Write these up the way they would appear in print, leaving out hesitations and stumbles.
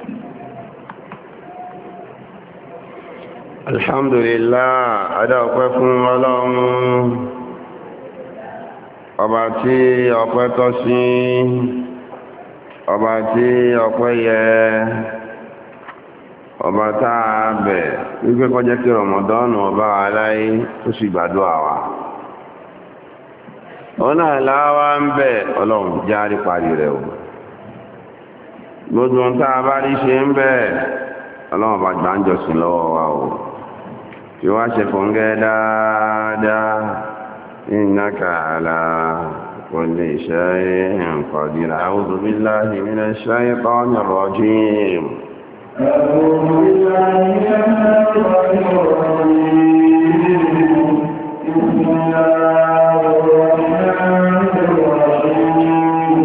Alhamdulillah, adá ọpẹ́ fún Ọlọ́run, ọba tí ọpẹ́ tọ́ sí, ọba tí ọpẹ́ yẹ, ọba táa bẹ̀ wípé kó jẹ́ kí Ramadan ọba aláyé tó sì gbàdúrà wa. Ọ̀nà aláwá ń bẹ̀ Ọlọ́run járí parí rẹ̀ o. Gbogbo ń táa bá rí ṣe ń bẹ̀ Ọlọ́run bá gbà ń jọsìn lọ́wọ́ wa o. Kí wá ṣe fúngẹ́ dáadáa, innaka ala kulli shay'in qadir. A'udhu billahi minash shaytanir rajim. أعوذ بالله من الشيطان الرجيم. بسم الله الرحمن الرحيم.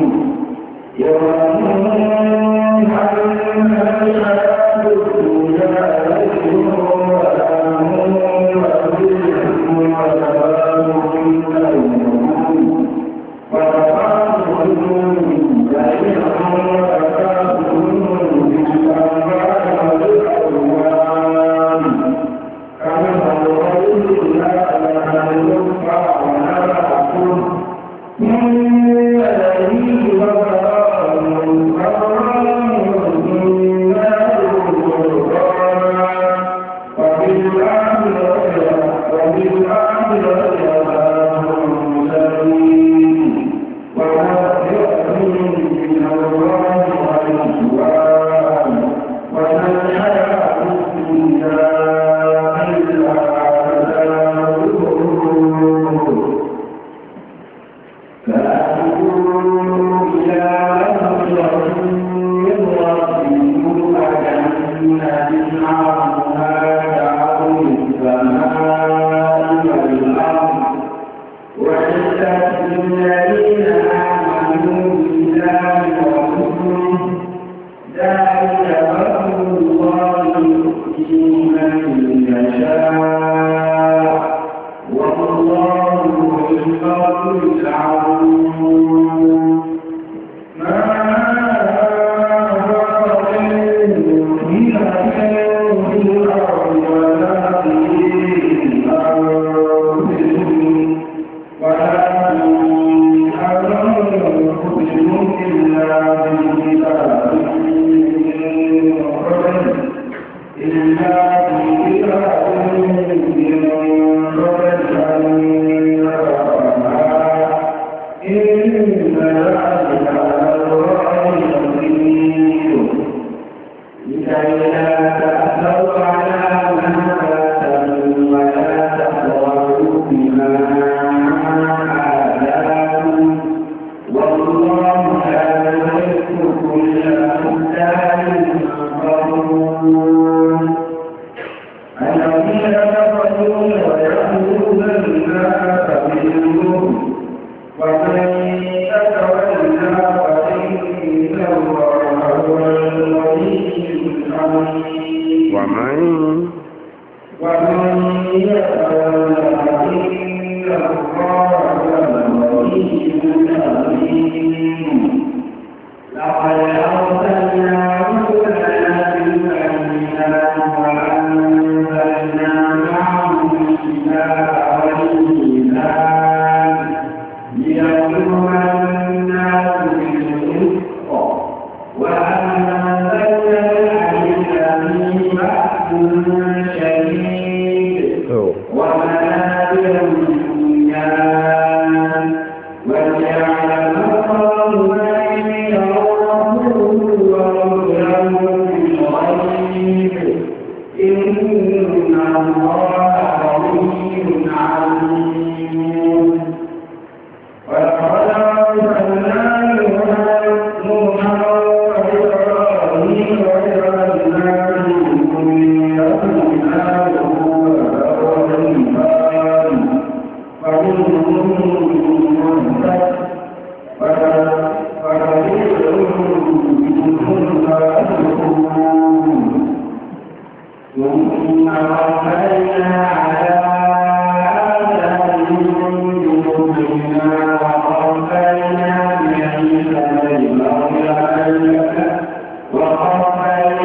وقفنا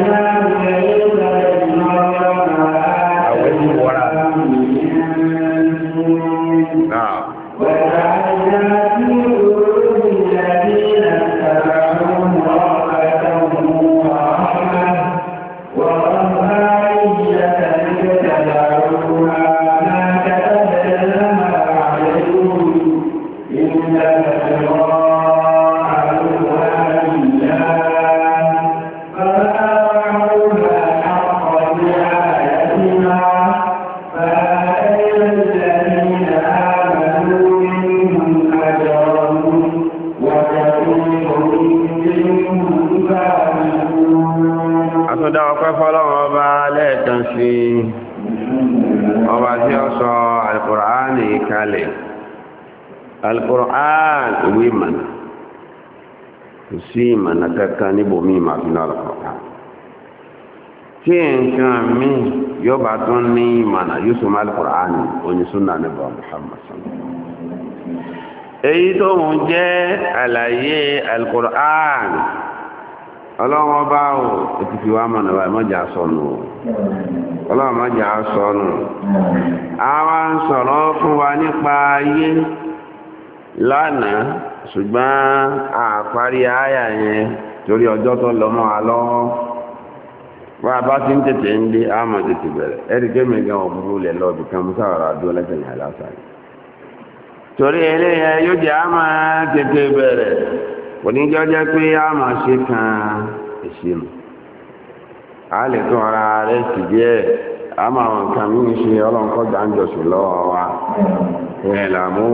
tó dá ọpẹ́ fọ́lọ́run ọba lẹ́ẹ̀kan sí ọba tí ó sọ Al-Qur'ani kalẹ̀. Al-Qur'an ìwé ìmọ̀nà kò sí ìmọ̀nà kankan níbòmí ìmọ̀fínà Al-Qur'an tí nǹkan mi yóò bá tún ní ìmọ̀nà yóò sọ mọ́ Al-Qur'an onísúnà níbà Muhammad sallallahu èyí tó mú jẹ́ àlàyé Al-Qur'an ọlọ́wọ́ bá ò ti fi wá mọ̀nà báyìí mọ́jà sọnù ọlọ́wọ́ mọ́jà sọnù àwa ń sọ̀rọ̀ fún wa nípa ayé lánàá ṣùgbọ́n àparí àyà yẹn torí ọjọ́ tó lọ mọ́ wa lọ́wọ́ wọ́n a bá ti ń tètè ń dé àmọ́ tètè bẹ̀rẹ̀ ẹ̀rí kémi gan ọ̀bùrú lẹ̀ lọ́ọ̀bì kan mú sáwọ́rọ̀ àdúrà lẹ́sẹ̀ yẹn lásán torí eléyẹ yóò jẹ́ àmọ́ tètè bẹ̀rẹ̀ oníjọ́ jẹ́ pé àmọ́ ṣe kan ìṣirò a lè tún ara rẹ̀ sì díẹ̀ àmọ́ àwọn nǹkan mí ṣe ọlọ́nkọ́ gbàǹjọ̀sùn lọ́wọ́ wa ẹ̀ làmú.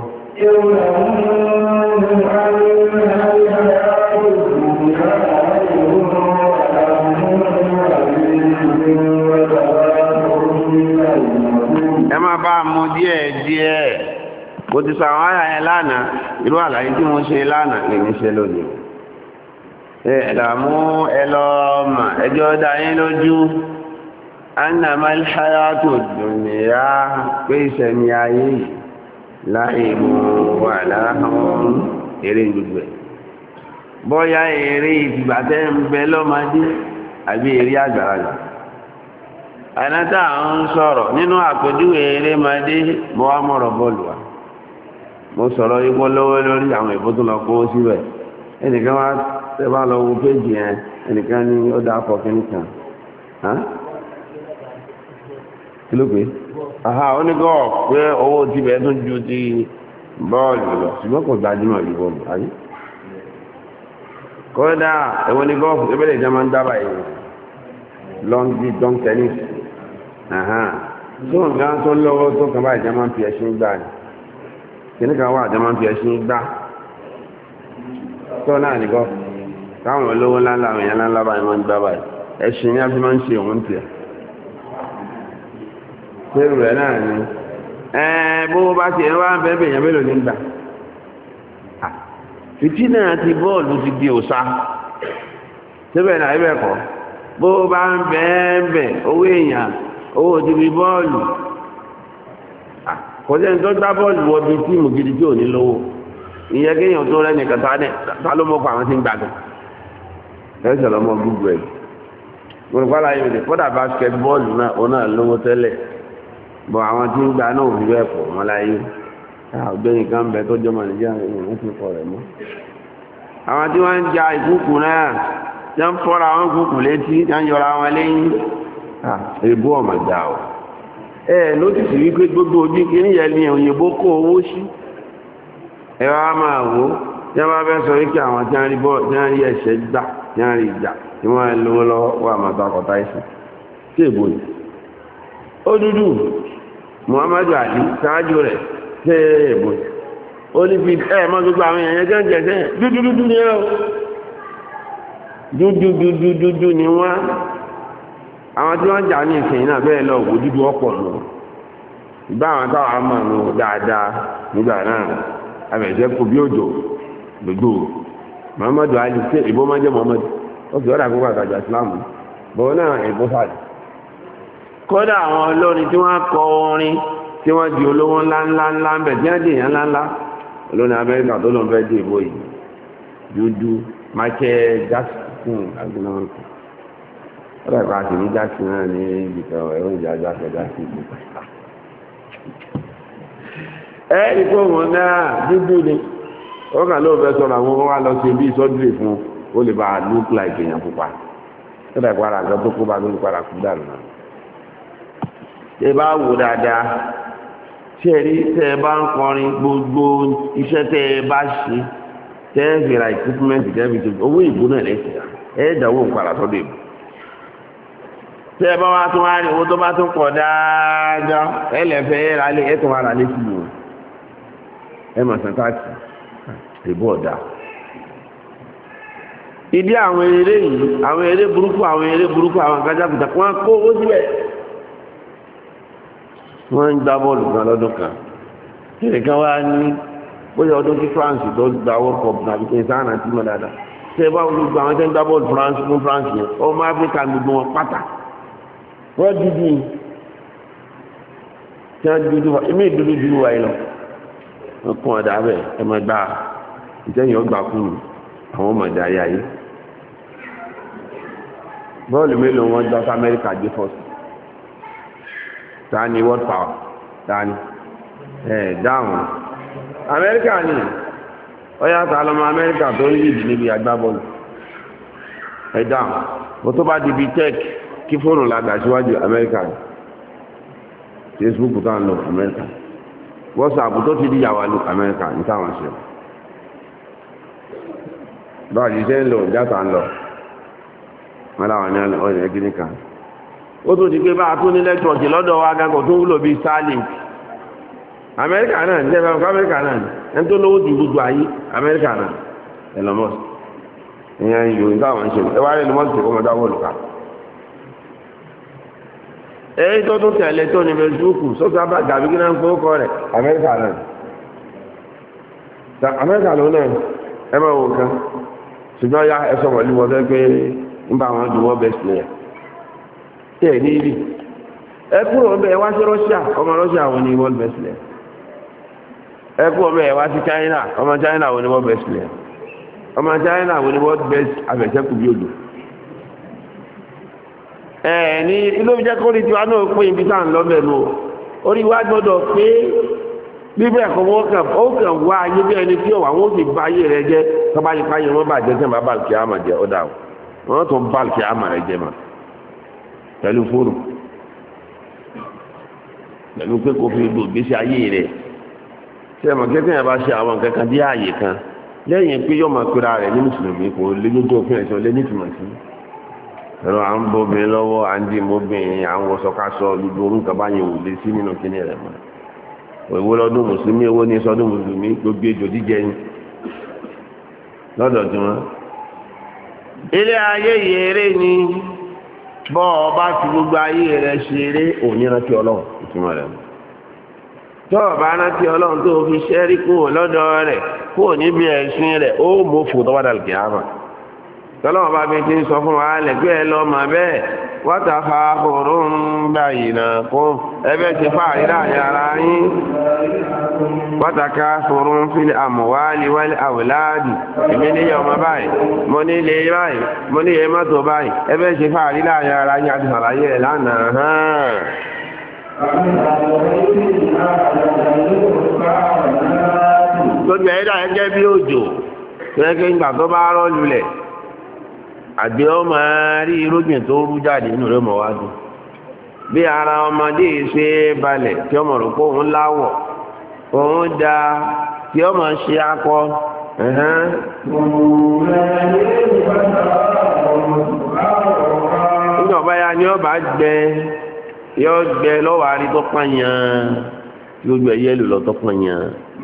ẹ má bá a mú díẹ̀ díẹ̀ bó ti sọ àwọn ará yẹn lánàá irú àlàyé tí mo ṣe lánàá lè ní ṣe lónìí ẹ̀dàmú ẹlọ́ọ̀mà ẹjọ́ dá yín lójú annama al-hayatu dunya pé ìṣẹ̀mí ayé yìí láìmú wà láhùn eré gbogbo ẹ̀ bóyá eré ìgbàtẹ́ ń bẹ lọ́mọdé àbí eré àgbàlagbà ànátà ń sọ̀rọ̀ nínú àpèjúwe eré madé mo wá mọ̀rọ̀ bọ́ọ̀lù wa mo sọ̀rọ̀ ipò lọ́wọ́ lórí àwọn ìbò tó lọ kó síbẹ̀ ẹnìkan wá tẹ́bá lọ wo péjì yẹn ẹnìkan ní ó dá akọ kí nìkan kí ló pé ó ní gọ́ọ̀ pé owó tibẹ̀ tún ju ti bọ́ọ̀lù lọ ṣùgbọ́n kò gbajúmọ̀ ju bọ́ọ̀lù ayé kódà ẹ̀wọ̀n ní gọ́ọ̀fù ẹgbẹ́lẹ̀ ìjọba ń dábàá yìí long tennis tó nǹkan tó lọ́wọ́ tó kàn bá ìjọba ń fi ẹṣin gbà ní kìíní kan wà àjọ máa ń fi ẹṣin gbá tó náà nìkọ́ káwọn olówó ńláńlá àwọn èèyàn ńláńlá báyìí máa ń gbá báyìí ẹṣin ní a fi máa ń ṣe òun tiẹ̀ pẹ̀lú rẹ̀ náà ni bó bá ti ẹ̀ wá bẹ́ẹ̀ bẹ̀yàn mélòó ní gbà fìtí náà ti bọ́ọ̀lù ti di òsá síbẹ̀ náà ibẹ̀ kọ́ bó bá ń bẹ́ẹ̀ bẹ̀ owó èèyàn owó ti fi bọ́ọ̀lù kọjá tó gbá bọ́ọ̀lù wọ bí tíìmù gidi tí ò ní lówó ìyẹn kéèyàn tó rẹ́ nìkan tá ló mọ́kọ àwọn tí ń gbàgbọ́ ẹ̀sẹ̀ lọ́mọ gbogbo ẹ̀ gbogbo láyé òde kódà basketbọ́ọ̀lù náà ó náà lówó tẹ́lẹ̀ bọ̀ àwọn tí ń gbà náà ò fi bẹ́ẹ̀ pọ̀ wọn láyé ọ̀gbẹ́yìn kan bẹ tó jọmọ nìjíríà wọn ti kọ rẹ̀ mọ́ àwọn tí wọ́n ń ja ìkúkù náà tí wọ́n fọ́ra wọn kúkù létí tí wọ́n yọra wọn lẹ́yìn èbú ọ̀mà jà ọ́ ló ti sì wípé gbogbo ojú kìíní yẹn ni òyìnbó kó owó sí ẹ wá máa wò ó tí wọ́n bá fẹ́ sọ wípé àwọn tí wọ́n rí bọ́ọ̀ tí wọ́n rí ẹ̀ṣẹ̀ gbà tí wọ́n rí ìjà tí wọ́n lówó lọ́wọ́ wà máa tó akọ̀tà ẹ̀sìn tí èbó ni ó dúdú Muhammadu Ali ṣáájú rẹ̀ tí èbó ni ó ní fi mọ́ gbogbo àwọn èèyàn jẹ́ jẹ́ dúdúdúdú ni ó dúdúdúdúdú ni wọ́n àwọn tí wọ́n jà ní ìsìn náà bẹ́ẹ̀ lọ wò dúdú ọ̀pọ̀ lọ ìgbà àwọn táwọn àmọ́ nù dáadáa nígbà náà abẹ̀jẹ́ kò bí òjò gbogbo Muhammadu Ali ṣe ìbò máa jẹ́ Muhammadu ó fi ọ́dà gbogbo àtàjà Islam bọ́ọ̀ náà ìbò fàdí kódà àwọn olórin tí wọ́n kọ orin tí wọ́n di olówó ńláńlá ń bẹ̀ tí wọ́n di èèyàn ńláńlá olórin Amẹ́ríkà tó ló ń fẹ́ dé ìbò yìí dúdú Michael Jackson agbónáwọ̀nkù ọ̀rọ̀ ìpá sí ní Jackson náà ní ibìkan ẹ̀rọ ìjà Jackson ìbò ìkó wọn náà dúdú ni ó kà ló fẹ́ sọ̀rọ̀ àwọn wá lọ sí ibi sọ́dúrì fún ó lè bá look like èèyàn pupa ó dà ìpara àgbà tó kó bá lórí padà kú dànù náà tẹ bá wò dáadáa tí ẹ rí tẹ ẹ bá ń kọrin gbogbo iṣẹ́ tẹ ẹ bá ṣe tẹ ẹ fi ra equipment tẹ ẹ fi ṣe owó ìbò náà lẹ́sìn ẹ dàwó ìpara sọ́dọ̀ ìbò tẹ ẹ bá wá tún wá rí owó tó bá tún pọ̀ dáadáa ẹ lẹ́fẹ̀ẹ́ ẹ rà lé ẹ tún wá rà lé sí i ẹ mọ̀ sàn táàkì ìbò ọ̀dà ìdí àwọn eré yìí àwọn eré burúkú àwọn kájákùtà wọ́n kó ó síbẹ̀ wọ́n ń gbá bọ́ọ̀lù kan lọ́dún kan kí kan wá ní bóyá ọdún tí France tó gba World Cup nàbí kí n sáà náà tí mọ̀ dáadáa ṣe bá olùgbò àwọn tẹ́ ń gbá bọ́ọ̀lù France fún France yẹn ọmọ Áfíríkà gbogbo wọn pátá wọ́n dúdú tí wọ́n dúdú ẹ̀mí ìdúdú dúdú wáyé lọ wọ́n kún ọ̀dà abẹ́ ẹ̀ máa gbà ìtẹ́yìn ọgbà kú àwọn ọmọ ìdá ayé ayé bọ́ọ̀lù mélòó wọn gbá sí Amẹ́ríkà gbé fọ́ọ̀sì ta ni world power ta ni dáhùn Amẹ́ríkà ni ọyá ta lọ́mọ Amẹ́ríkà tó ń yìí níbi agbábọ́ọ̀lù dáhùn mo tó bá di bíi tech kí fóònù ládà síwájú Amẹ́ríkà ni Facebook tó ń lọ Amẹ́ríkà WhatsApp tó ti di yàwá lu Amẹ́ríkà ní táwọn ṣe báyìí ṣe ń lọ játa ń lọ wọn láwọn ní ọ̀nà ẹgbẹ́ kan ó tó ti pé bá a tún ní lẹ́tọ̀ọ̀kì lọ́dọ̀ wa gángan tó wúlò bíi Starlink Amẹ́ríkà náà ní ẹgbẹ́ Amẹ́ríkà náà ẹni tó lówó ti gbogbo ayé Amẹ́ríkà náà Elon Musk ìyẹn yòó ní táwọn ń ṣe ẹ wá rí Elon Musk kó mọ dáwọ́ olùkà èyí tó tún tẹ̀lé tó ní Facebook sọ́sọ́ abá gàbí kí náà ń fowó kọ rẹ̀ Amẹ́ríkà náà Amẹ́ríkà ló náà ẹ máa wò kan ṣùgbọ́n ya ẹ sọ wọ̀lú wọ́n fẹ́ pé ń bá wọn dùn wọ́n best player tẹ̀ ní ibi ẹ kúrò ọbẹ̀ ẹ wá sí Russia ọmọ Russia wọn ni world best player ẹ kúrò ọbẹ̀ ẹ wá sí China ọmọ China wọn ni world best player ọmọ China wọn ni world best abẹ̀sẹ̀kù bí odò ẹ ní ilé ìjẹ́ kó ní tiwa náà pé ibi sáà ń lọ́bẹ̀ nù orí wa gbọ́dọ̀ pé bíbẹ̀ ẹ̀kọ́ wọn kàn wá ayé bí ẹni tí ọ̀wà wọn ó sì bá ayé rẹ jẹ́ tọ́ba yìí páyé wọn bàjẹ́ sẹ́yìn bá bàlùkì àmà jẹ́ ọ̀dà wọn tún bàlùkì àmà rẹ jẹ́ mà pẹ̀lú fóònù pẹ̀lú pé kò fi gbò gbèsè ayé rẹ̀ ṣé ẹ̀mọ̀ kẹ́kẹ́ yẹn bá ṣe àwọn nǹkan kan dé ààyè kan lẹ́yìn pé yóò máa pera rẹ̀ ní mùsùlùmí kò lé lójú òfin ẹ̀sọ́ lé nítumọ̀ sí ẹ̀rọ à ń bóbin lọ́wọ́ à ń dì móbin à ń wọṣọkáṣọ gbogbo orúkọ báyìí ò lè sí nínú kíní rẹ̀ mọ́ òwò lọ́dún mùsùlùmí owó ní sọdún mùsùlùmí gbogbo ejò jíjẹ ní lọ́dọ̀ tí wọ́n. ilé ayé yèrè ni bọ́ ọ bá fi gbogbo ayé rẹ̀ ṣeré òní rántí ọlọ́run ìtumọ̀ rẹ̀ tó o bá rántí ọlọ́run tó o fi ṣẹ́rí kúrò lọ́dọ̀ rẹ̀ kúrò níbi ẹ̀sìn rẹ̀ ó mọ̀ fò tó wá dàlù kìí àmà tọ́lọ́wọ́ bá bí ti ń sọ fún wa lẹ́gbẹ́ ẹ lọ mà bẹ́ẹ̀ wọ́tà fa kòrò ń báyìí náà kó ẹbẹ́ ti fa àríra yàrá yín wọ́tà ká kòrò ń fi àmúwálì wálé àwòláàdì èmi níyẹ ọmọ báyìí mo ní ilé báyìí mo ní iye mọ́tò báyìí ẹbẹ́ ti fa àríra yàrá yín àti sàlàyé ẹ̀ lánàá hàn. gbogbo ẹ̀dá ẹgẹ́ bí òjò gẹ́gẹ́ ìgbà tó bá rọ́ lulẹ̀ àgbẹ̀ ọmọ rí irúgbìn tó rú jáde nínú rẹ̀ mọ̀ wá dùn bí ara ọmọdé ṣe balẹ̀ tí ọmọ rò pé òun láwọ̀ òun da tí ọmọ ṣe akọ nígbà báyà ni ọba gbẹ yọ gbẹ lọ́wọ́ àrí tó pààyàn tí ó gbẹ yẹ́lò lọ tó pààyàn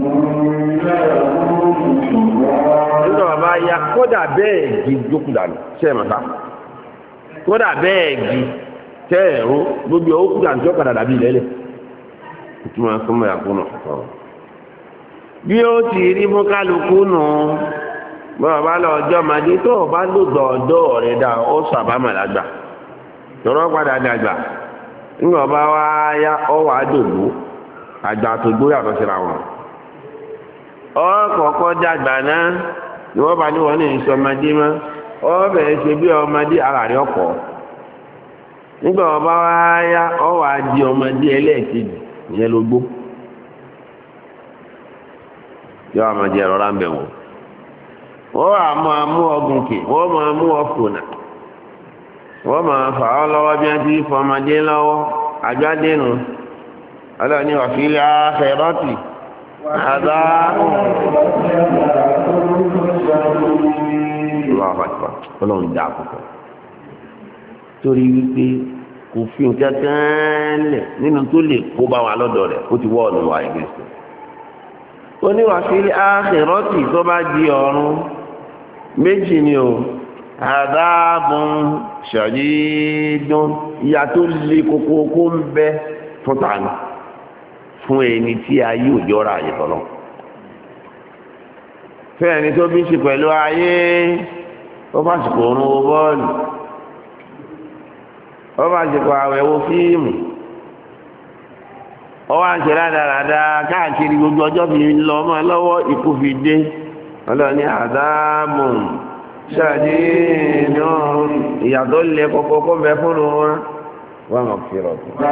nígbà bàbá ya kódà bẹ́ẹ̀ gi jókùdànù sẹ́ẹ̀mọ̀ta kódà bẹ́ẹ̀ gi tẹ́ẹ̀rú gbogbo ókùdànù tí ó kàdà dàbí ilẹ̀ ìtumọ̀ sọmọ yàkúnà bí ó ti rí fún kálukú nù bàbá lọ ọjọ́ màdé tó bá lòdọ̀ ọ̀dọ́ rẹ̀ dá ó sàbámà lágbà tọrọ padà dàgbà nígbà bá wá yá ọ wà á dògbò àgbà tó gbóyà tó síra wọn ọkọ̀ọ̀kọ́ dàgbà náà ni wọ́n bá ní wọ́n ní ìṣọmọdé mọ́ ọ bẹ̀rẹ̀ ṣe bí ọmọdé ara rẹ̀ ọkọ̀ nígbà wọ́n bá wá yá ọ wà á di ọmọdé ẹlẹ́ẹ̀kejì ìyẹn ló gbó yọ ọmọdé ẹ̀rọ ráńbẹ̀ wọ̀ wọ́n wà máa mú ọgùn kè wọ́n máa mú ọkùnà wọ́n máa fà ọ́ lọ́wọ́ bí wọ́n ti fọmọdé lọ́wọ́ àjọ́dẹ́nu ọlọ́ọ̀ni wà fi lè àfẹ́rọ́tì àdá ọlọ́run dá àkọ́kọ́ torí wípé kò fi nǹkan kan lẹ̀ nínú tó lè kó bá wa lọ́dọ̀ rẹ̀ ó ti wọ́ ọ̀nà wa ìgbésẹ̀ ó ní wà fi lè àfẹ́rọ́tì tó bá di ọ̀run méjì ni o àdáàbùn ṣàdídùn ìyà tó lè kókókó ń bẹ fún tàní fún ẹni tí ayé òjò ra àyè tọ́lọ́ fún ẹni tó bí ṣe pẹ̀lú ayé ó bá ṣe kò rún owó bọ́ọ̀lù ó bá ṣe kò àwẹ̀wò fíìmù ó wá ń ṣe rádaràda káàkiri gbogbo ọjọ́ fi lọ mọ́ lọ́wọ́ ikú fi dé ọlọ́ni àdáàbùn ṣàdídùn ìyà tó lè kókókó ń bẹ fún wọn wọ́n mọ̀ fi rọ̀ fún.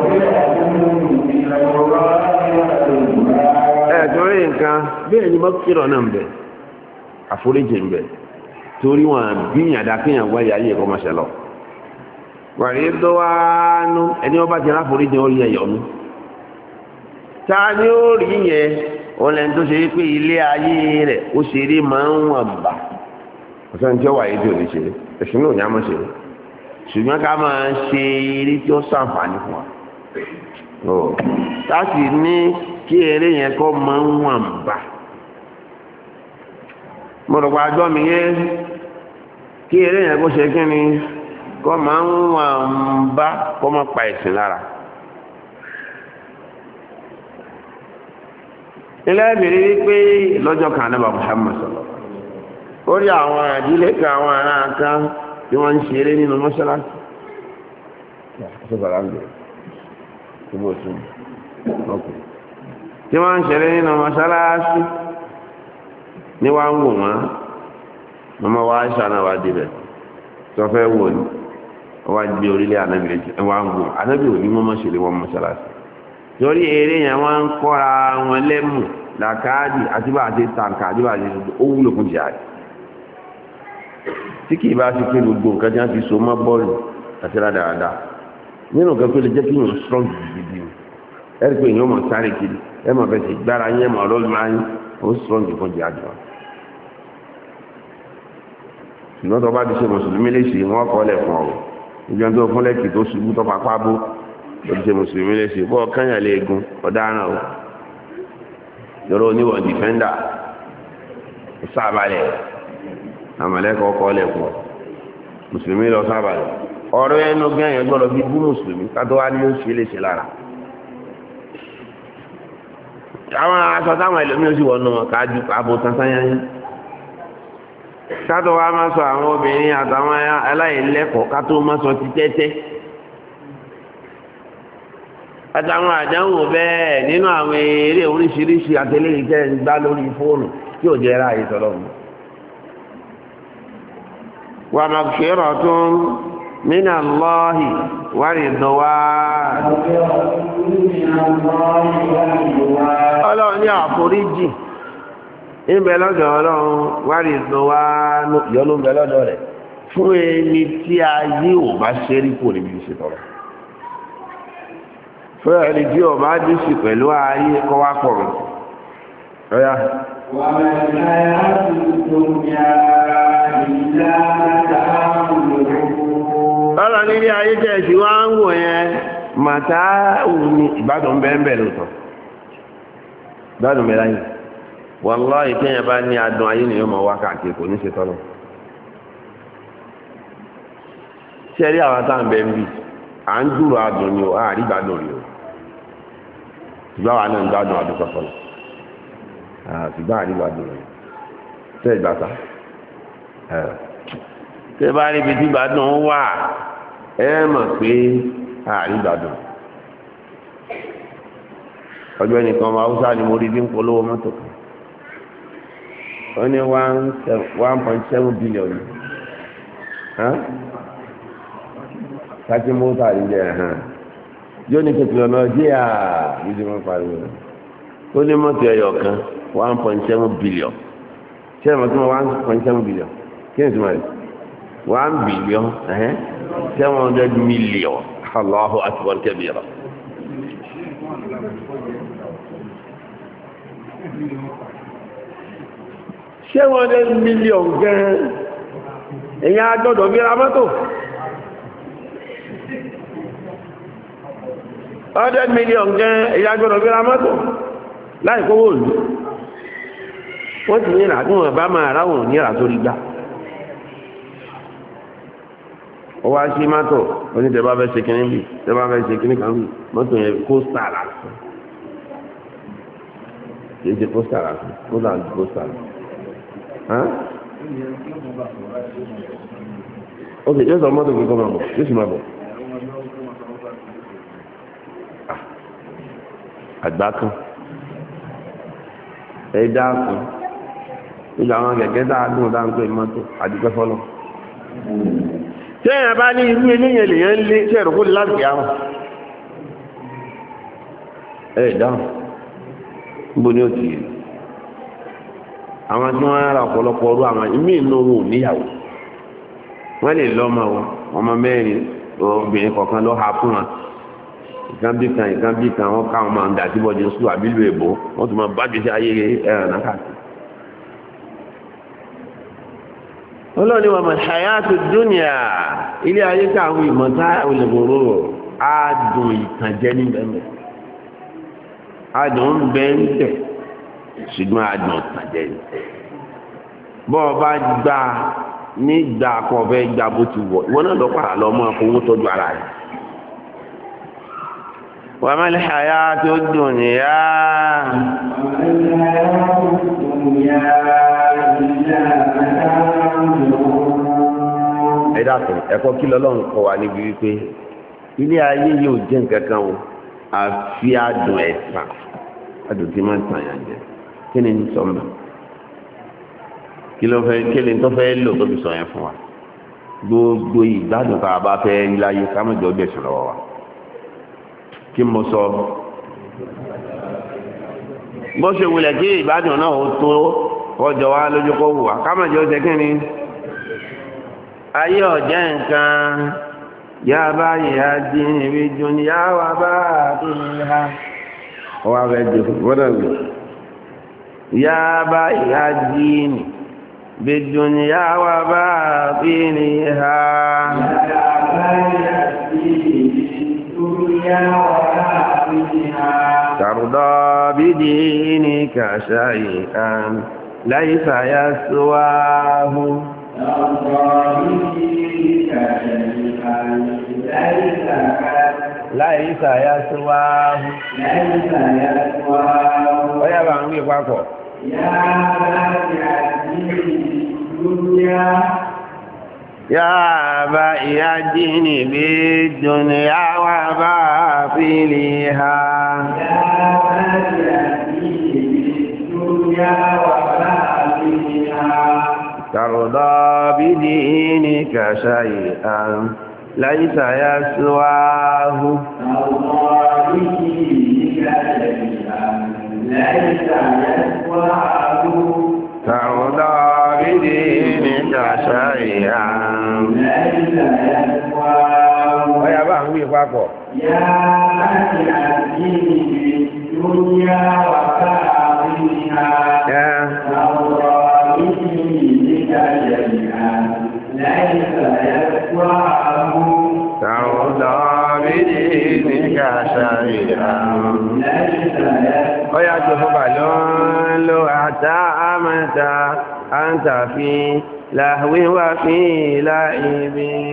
torí nǹkan bẹ́ẹ̀ ni mọ́ fi rọ̀ náà ń bẹ àforíjì ń bẹ torí wọn bí yàdá kéèyàn wáyé ayé ẹ̀kọ́ máṣẹ́ lọ. wàrí tó wá nú ẹni wọ́n bá ti ráforíjì ó rí ẹ̀yọ́ nú. ta ni ó rí yẹn òun lẹ́nu tó ṣe é pé ilé ayé rẹ̀ ó ṣeré máa ń wọ̀n bà. ọ̀sán tí ó wà yìí tí ò ní ṣeré ẹ̀sìn náà ní àmọ́ ṣeré ṣùgbọ́n ká máa ṣe eré tí ó ṣàǹfààní fún wa láti ní kí eré yẹn kọ́ máa ń wọ̀n bà mo rò pa àjọ mi yé kí eré yẹn kó ṣe kí ni kọ́ máa ń wọ̀n bà kọ́ máa pa ẹ̀sìn lára ilé ìbìrí wípé lọ́jọ́ kan náà Muhammad sọ̀rọ̀ ó rí àwọn àdílé kan àwọn ará kan tí wọ́n ń ṣeré nínú mọ́ṣáláṣí tí wọ́n ń ṣeré nínú mọ́ṣáláṣí ní wá ń wò wọ́n mọ́mọ́ wá ṣàánà wá débẹ̀ tó fẹ́ wò ní wá gbé orílẹ̀ ànábìrì wá ń wò ànábìrì ní mọ́mọ́ ṣeré wọn mọ́ṣáláṣí torí eré yẹn wọ́n ń kọ́ra wọn lẹ́mù làkáàdì àti bá àti tàǹkà àti bá àti ó wúlò fún jihad tí kìí bá ti pé gbogbo nǹkan tí wọ́n fi so mọ́ bọ́ọ̀lù àti rádaràda nínú nǹkan tó lè jẹ́ kí yóò strong gidi ni ẹ̀rí pé èèyàn mọ̀ sáré kiri ẹ̀ mọ̀ bẹ́ẹ̀ sì gbára yẹn mọ̀ ọlọ́run máa ń ó strong fún jihad wa. ṣùgbọ́n tó bá ti ṣe mùsùlùmí léṣe wọ́n kọ́ lẹ̀ fún ọ̀rọ̀ ìjọ tó fún lẹ́kì tó ṣubú tó papá bó ó ti ṣe mùsùlùmí léṣe bọ́ọ̀ kányàn lé egun ọ̀daràn o yọrọ oníwọ̀n dìfẹ́ndà sábàlẹ̀ àmàlẹ́kọ̀ ọkọ̀ lẹ́kùn mùsùlùmí lọ sábàlẹ̀ ọ̀rọ̀ ẹnu gẹ́yìn gbọ́dọ̀ bí bú mùsùlùmí kátó wá ní ó ṣe lè ṣe lára àwọn aṣọ táwọn ẹlòmíràn sì wọnú wọn kájú abo tansáyáyá kátó wá máa sọ àwọn obìnrin àtàwọn aláìlẹ́kọ̀ọ́ kátó máa sọ ti tẹ́tẹ́ àtàwọn àdánwò bẹ́ẹ̀ nínú àwọn eré oríṣiríṣi àtẹlẹ́yìn tẹ́ ń gbá lórí fóònù tí ò jẹ́ ráàyè tọ́lọ́mù wa maghfiratun min Allahi wa ridwan ọlọ́run ní àforíjì ìbẹ̀ lọ́dọ̀ ọlọ́run wa ridwan yọ́nú bẹ̀ lọ́dọ̀ rẹ̀ fún ẹni tí ayé ò bá ṣẹ́rí kò níbi ìṣètọ́rọ̀ fún ẹni tí ò bá dì sí pẹ̀lú ayé kọ́ wá pọ̀ rẹ̀ ọ̀yá ọ̀rọ̀ nílé ayé jẹ́ ti wá ń wò yẹn màtá òun ni ìgbádùn bẹ́ẹ̀ lóòtọ́ ìgbádùn bẹ́ẹ̀ láyé wallahi ìkẹyìn bá ní adùn ayé ni yóò mọ̀ wá káàkiri kò ní ṣe tọ́lọ̀ ṣe rí àwọn táwọn bẹ́ẹ̀ ń bì à ń dúró adùn ni ó àárí ìgbádùn rí o ṣùgbọ́n àwọn náà ń gbádùn adùn sọ́sọ́lọ̀ ṣùgbọ́n àárí ìgbádùn rí ṣe ìgbàta tẹ́ bá rí ibi tí ìgbádùn wà ẹ mọ̀ pé àárí ìgbádùn ọjọ́ ẹnìkan ọmọ haúsá ni mo rí bí ń polówó mọ́tò kan ó ní 1.7 billion kájí mọ́tò àríjẹ yóò ní kòtò ọ̀nà jẹ́ ìdí wọn pariwo ó ní mọ́tò ẹyọ kan 1.7 billion ṣé ẹ̀mọ́ tí wọ́n 1.7 billion kí ni tí wọ́n rí 1 billion 700 million Allahu akbar kabira. ṣé wọ́n lé mílíọ̀n gan-an èyàn agbọ́dọ̀ bí ra mọ́tò 100 mílíọ̀n gan-an èyàn agbọ́dọ̀ bí ra mọ́tò láì kówó òlú wọ́n ti ní ìrà tí wọ́n bá máa ráwọ̀n ní ìrà tó rí gbá ó wá sí mọ́tò onítẹ̀bá fẹ́ ṣe kínní bì tẹ́bá fẹ́ ṣe kínní kan bì mọ́tò yẹn kóstà lásán kì í ṣe kóstà lásán kóstà ju kóstà lọ. ok yóò sọ mọ́tò kíkọ́ máa bọ̀ yóò sì máa bọ̀. àgbá kan ẹ̀dá kan ìgbà àwọn kẹ̀kẹ́ dáadùn dáńpé mọ́tò àdúgbẹ́ fọ́lọ́ tí èèyàn bá ní irú eléyìn lèyàn lé tí ẹ̀rọ kó lè láti àwọn ẹ̀dáhùn níbo ni ó ti rí àwọn tí wọ́n ra ọ̀pọ̀lọpọ̀ ọrú àwọn ìmí inú wọn ò níyàwó wọ́n lè lọ́mọ ọmọ mẹ́rin obìnrin kọ̀ọ̀kan ló ha fún wọn ìkan bí kan wọ́n káwọn máa ń dà sí bọ́jú sùn àbílù èbó wọ́n tún máa bá gbèsè ayé ẹ̀rọ náà káàkiri. ọlọ́ni wa mọ̀ṣáyátù dúnìá ilé ayé káwọn ìmọ̀ta olùgbòrò adùn ìtànjẹ ní bẹ̀rẹ̀ adùn ń bẹ ń bẹ̀ ṣùgbọ́n adùn ìtànjẹ ní bọ́ọ̀ bá gbà nígbà kan fẹ́ gbà bó ti wọ̀ ìwọ náà lọ́pàá lọ́mọ owó tọ́jú ara rẹ̀ wa mọ̀ṣáyátù dúnìá ẹ̀dàkùn ẹ̀kọ́ kí lọ́lọ́run kọ́ wa níbi wípé ilé ayé yóò jẹ́ nǹkan kan o àfi adùn ẹ̀sà adùn tí máa ń tàn yàn jẹ kí ni sọ́mbà kí ni tó fẹ́ lò tó fi sọ yẹn fún wa gbogbo ìgbádùn tá a bá fẹ́ rí láyé kámẹ́jọ gbẹ̀sùn lọ́wọ́ wa kí mo sọ bó ṣe wulẹ̀ kí ìgbádùn náà ó tó ọjọ́ wa lójú kó wù wá kámẹ́jọ ṣe kí ni ayé ọ̀jẹ́ nǹkan yá báyìí á dín ìwé jùn yá wà bá tó ní ha ọwá fẹ́ jù gbọ́dọ̀ wù yá báyìí á dín ìwé jùn yá wà bá tó ní ha tàrùdọ́ bídí ní kàṣáyì kan láìsà yá síwáhù láìsà yá síwáhù ọ̀yá bá ń wí papọ̀ yá bá ìyá jíní bí dùnìyà wà bá fílì ha ترضى بدينك شيئا ليس يسواه ترضى بدينك شيئا ويا بانوي فاكو يا الدنيا وفاقها ترضى بدينك شيئا ويا تفضل لو أعتمت أنت في لهو وفي لعب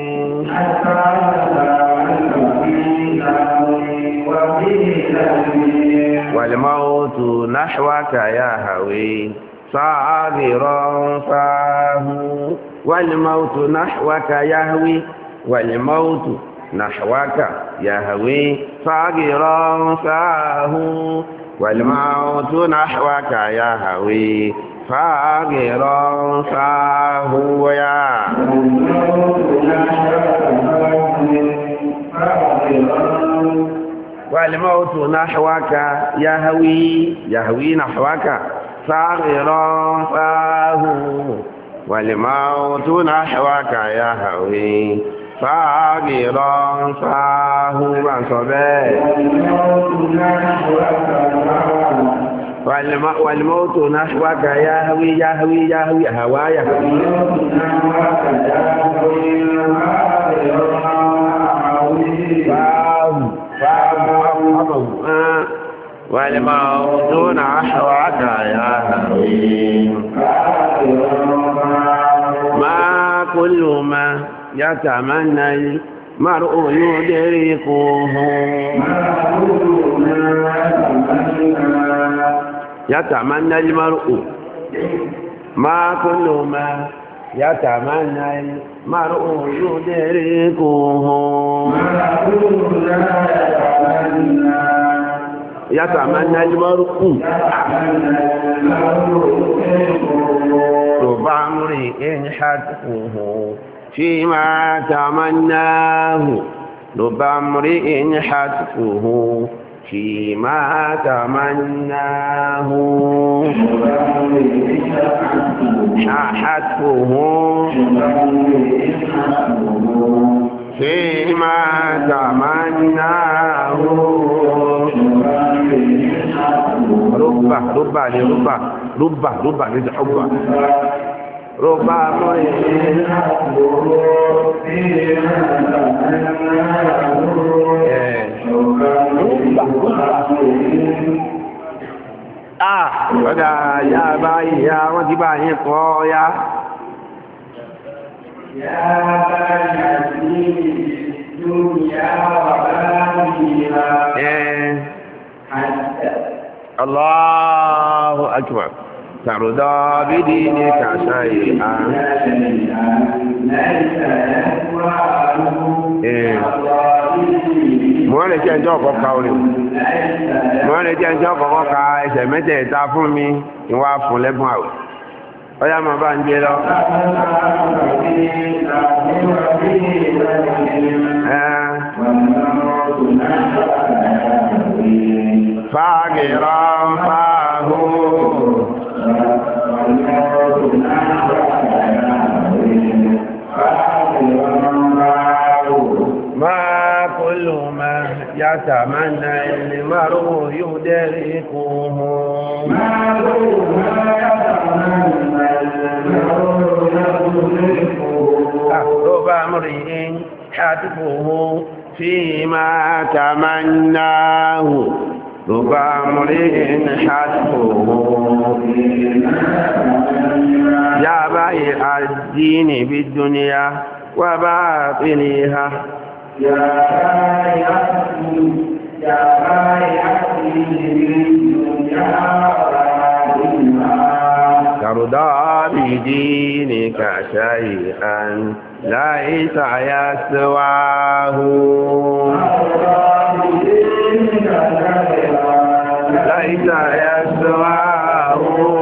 والموت نحوك يهوي صابرا فاه والموت نحوك يهوي والموت نحوك يهوي صابرا فاه والموت نحوك يهوي صابرا فاه يا والموت نحوك يهوي نحوك صاغرا فاه والموت نحوك يهوي صاغرا فاه والموت نحوك يهوي هوايا والموت نحوك يهوي ما كل ما يتمنى المرء يدركه يتمنى المرء ما كل ما يتمنى المرء يدركه يتمنى المرء رب امرئ حتفه فيما تمناه رب امرئ حتفه فيما تمناه حتفه فيما تمناه رب ليس حبا رب ọ̀dá ya báyìí ya wọ́n ti bá yín kọ́ ya Allahu akbar tàrùdọ́ bídí ní kàṣà ìhà mọ́ lè jẹ́ ẹjọ́ ọ̀kọ́kọ́ orin mọ́ lè jẹ́ ẹjọ́ ọ̀kọ́kọ́ ka ẹsẹ̀ mẹ́tẹ̀ẹ̀ta fún mi ìwà fún lẹ́bùn àwẹ̀ ọya ma bá ń gbé lọ fàágìrọ̀ fàáhù máa kúlù máa يتمنى المرء يدركه رب امرئ حتفه فيما تمناه رب امرئ حتفه يا بائع الدين بالدنيا وباطنها ترضى بدينك شيئا ليس يسواه ليس يسواه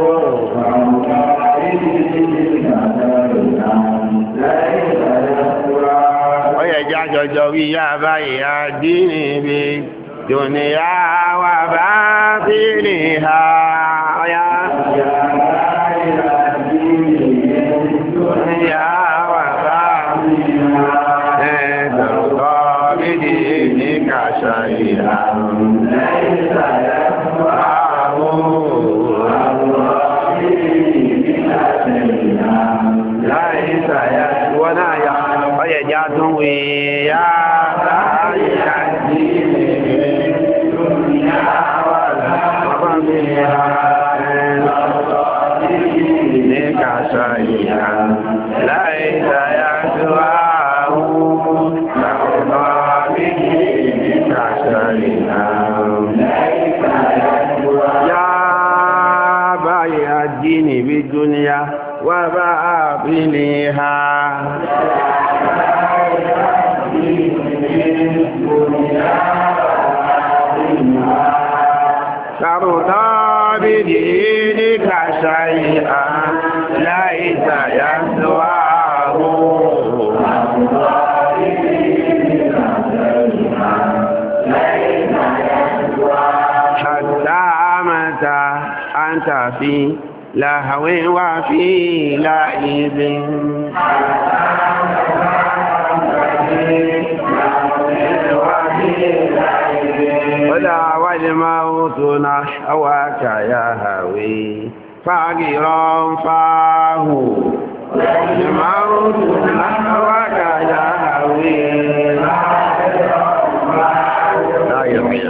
jọjọ wí yá báyìí àdínì bí dùnìyà wà bá tí ní ha ọya dùnìyà wà bá ẹ̀ẹ́dọ̀rọ̀ bídì ní kàṣà ìhà وباطنها ترضى بدينك شيئا ليس يسواه حتى متى أنت في لهو وفي لعب ولا والموت نحوك يا هوي فاغرا فاه والموت نحوك يا هوي لا يرحم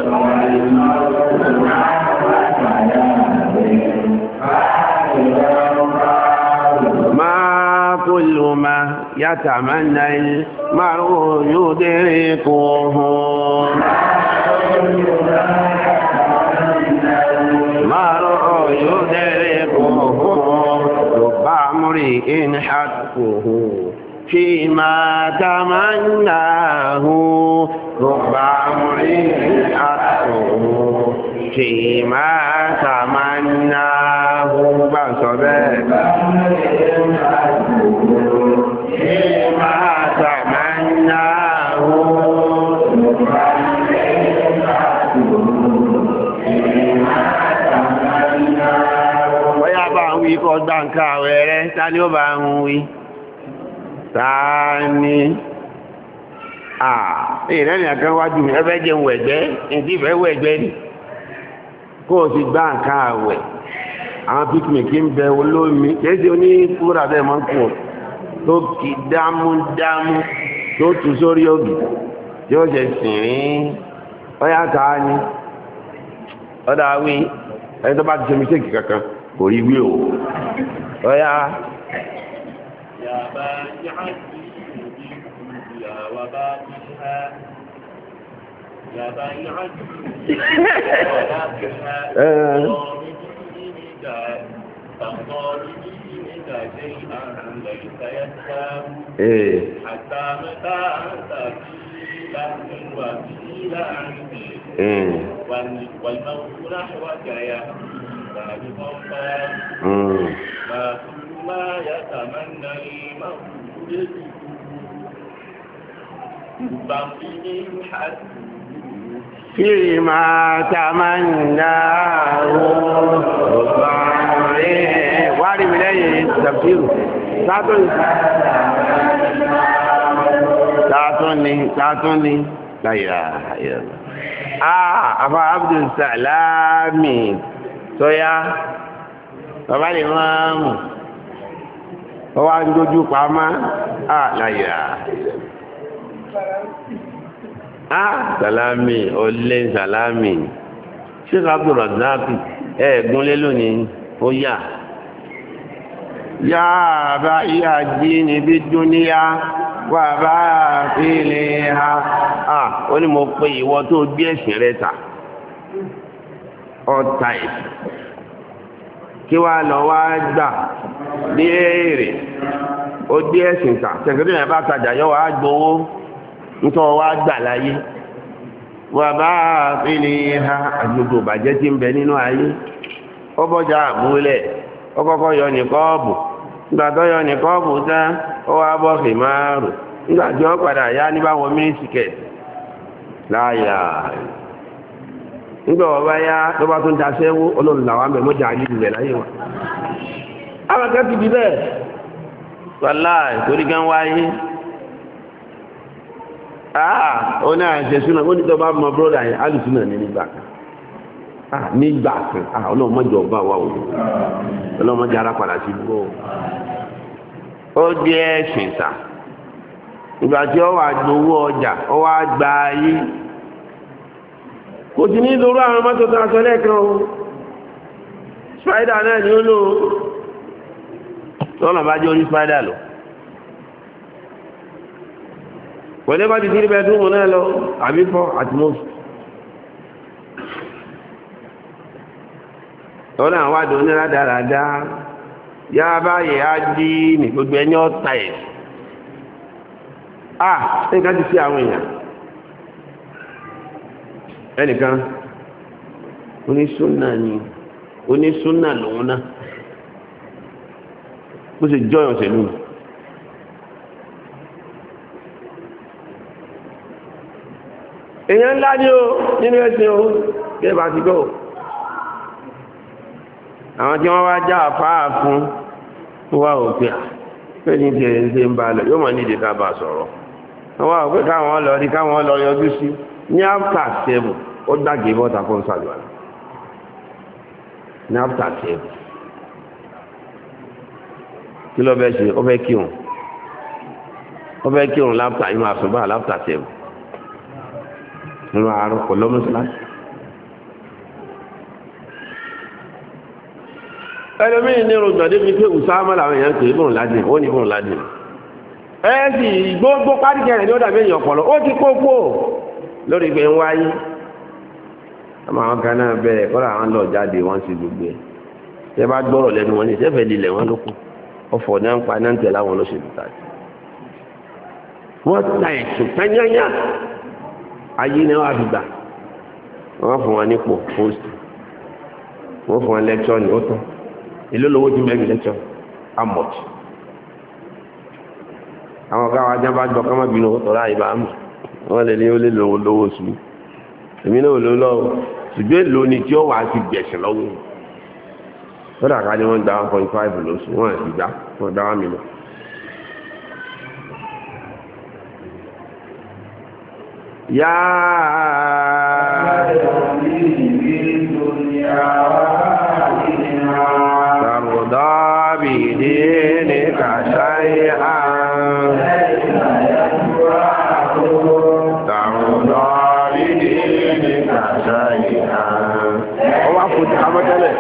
يتمنى المرء يدركه المرء يدركه رب امرئ حقه فيما تمناه رب امرئ حقه فيما تمناه بصبر فيما تمناه bóyá bá ń wí kọ́ gbá ń ká àwẹ̀ rẹ̀ ta ni ó bá ń wí ta ni ìrẹ́ ni àkán wájú mi ẹfẹ́ jẹun wẹ̀gbẹ́ ìdí ìfẹ́ wẹ̀gbẹ́ ni kó o ti gbá ń ká àwẹ̀ àwọn picnic ń bẹ olómi kéèsì oníkúrà bẹ́ẹ̀ máa ń kú tó kì dámúdámú tó tù sórí ògì tí ó ṣe sìn rín ọyá ta ni ọ̀dà wí ẹni tó bá ti ṣe mistake kankan kò rí wí o ọyá. حتى متى أنت في لحم وفي لعب والموت نحوك يهديك بخوفا ما كل ما يتمنى المولود بطن حد فيما تمناه واري بلاي تفسير ساتوني لا إله إلا الله أبا عبد السلام سويا bàbá lè máa mú ọwọ́ àjọjú pàmá láyà sàlámì olè sàlámì Sheikh Abdul Razak ẹ̀ẹ̀gúnlé lónìí ó yà bá ìyá jí níbi dúníyá wà bá fílẹ̀ ha ó ní mo pé ìwọ tó gbé ẹ̀sìn rẹ̀ ta ọ̀tá ẹ̀sìn kí wá lọ wá gbà ní èrè ó gbé ẹ̀sìn ta tẹ̀síwájú yẹn bá tajà yọ wá gbowó nítorí wá gbà láyé wà bá fílẹ̀ ha àgbègbè bàjẹ́ tí ń bẹ nínú ayé ó bọ́jà àmúlẹ̀ ó kọ́kọ́ yọ ní kọ́ọ̀bù nígbà tó yọ ní kọ́ọ̀bù tán ó wá bọ́ sí márùn nígbà tí ó padà yá ní báwọn mínísìkẹ̀ láyà nígbà wọ́n bá yá tó bá tún daṣẹ́ wó olóòrùn làwọn àmì mọ́jà àjíjù rẹ̀ láyé wọn. àwọn akẹ́kọ̀ọ́ ti di bẹ́ẹ̀ wàlá ìtorí gan wáyé ó ní àṣẹ súnà ó ní tó bá mọ bróda yẹn alùsúnà ní nígbà kan nígbà kan ọlọ́mọdé ọba wa ò ọlọ́mọdé ara padà sí bó ó jẹ́ ẹ̀sìn ta ìgbà tí ó wà gbowó ọjà ó wá gba ayé kò sí ní lórí àwọn mọ́tò tó aṣọ lẹ́ẹ̀kan o spider náà ni ó lò tọ́nà bá jẹ́ orí spider lọ pẹ̀lú bá ti tí bẹ́ẹ̀ tó mọ̀ náà lọ àbífọ́ àti mọ́sù tọ́nà àwọn àdó ní rádáradá yá báyìí á dí ní gbogbo ẹni ọ̀tá ẹ̀ nǹkan ti sí àwọn èèyàn ẹnìkan onísúnà ni onísúnà lòun náà ó sì jọyọ̀ sẹ́lú èèyàn ńlá ní o nínú ẹ̀sìn o kẹ́bà ti gọ́ àwọn tí wọ́n wá já àfáà fún wá òpin pẹ́ni tí ẹ̀ ń ṣe ń bá lọ yóò mọ̀ ní ìdíkà bá sọ̀rọ̀ wọ́n wá òpin káwọn lọ rí káwọn lọ yọjú sí ní after 7 ó dàgé bọ́ta fún sàlùwà ní after 7 kí ló bẹ́ ṣe ó fẹ́ kírun láfta inú àṣùbà láfta 7 nínú àárọ̀ kò lọ́mọ́síláṣí ẹlòmíì ní rògbọ̀n débi pé Usama làwọn èèyàn pè é bùn ládìn ó ní bùn ládìn ẹ sì gbogbo pádìkẹ́ rẹ̀ ní ó dàbí èèyàn ọ̀pọ̀lọ́ ó ti kókó lórí pé ń wáyé àmọ́ àwọn kan náà bẹ̀rẹ̀ kọ́ra àwọn lọ jáde wọ́n sì gbogbo ẹ̀ tẹ́ bá gbọ́rọ̀ lẹ́nu wọn ní ìṣẹ́fẹ̀ lílẹ̀ wọn ló kù ọ̀fọ̀ ní à ń pa náà ń tẹ̀ láwọn olóṣèlú tàbí wọ́n ta ẹ̀sùn tányányá ayé ni wọ́n á fi gbà wọ́n fún wọn nípò post wọ́n fún wọn lẹ́kṣọ́ ní ó tán èló lówó tí mẹ́rin lẹ́kṣọ́ amọ̀tì àwọn ọ̀gá wa jábá gbọ́ ká má bínú tọ́lá ìbá mọ̀ wọ́n lè ní ó lè lówó sùn èmi náà ló lọ́wọ́ ṣùgbọ́n èlò ni tí ó wà á ti gbẹ̀sẹ̀ lọ́wọ́ lọ́dà ká ní wọ́n gba 1.5 lóṣù wọ́n àti gbá wọ́n dá 1 million. ترضى بدينك شيئا ترضى بدينك شيئا هو عفو تحمد له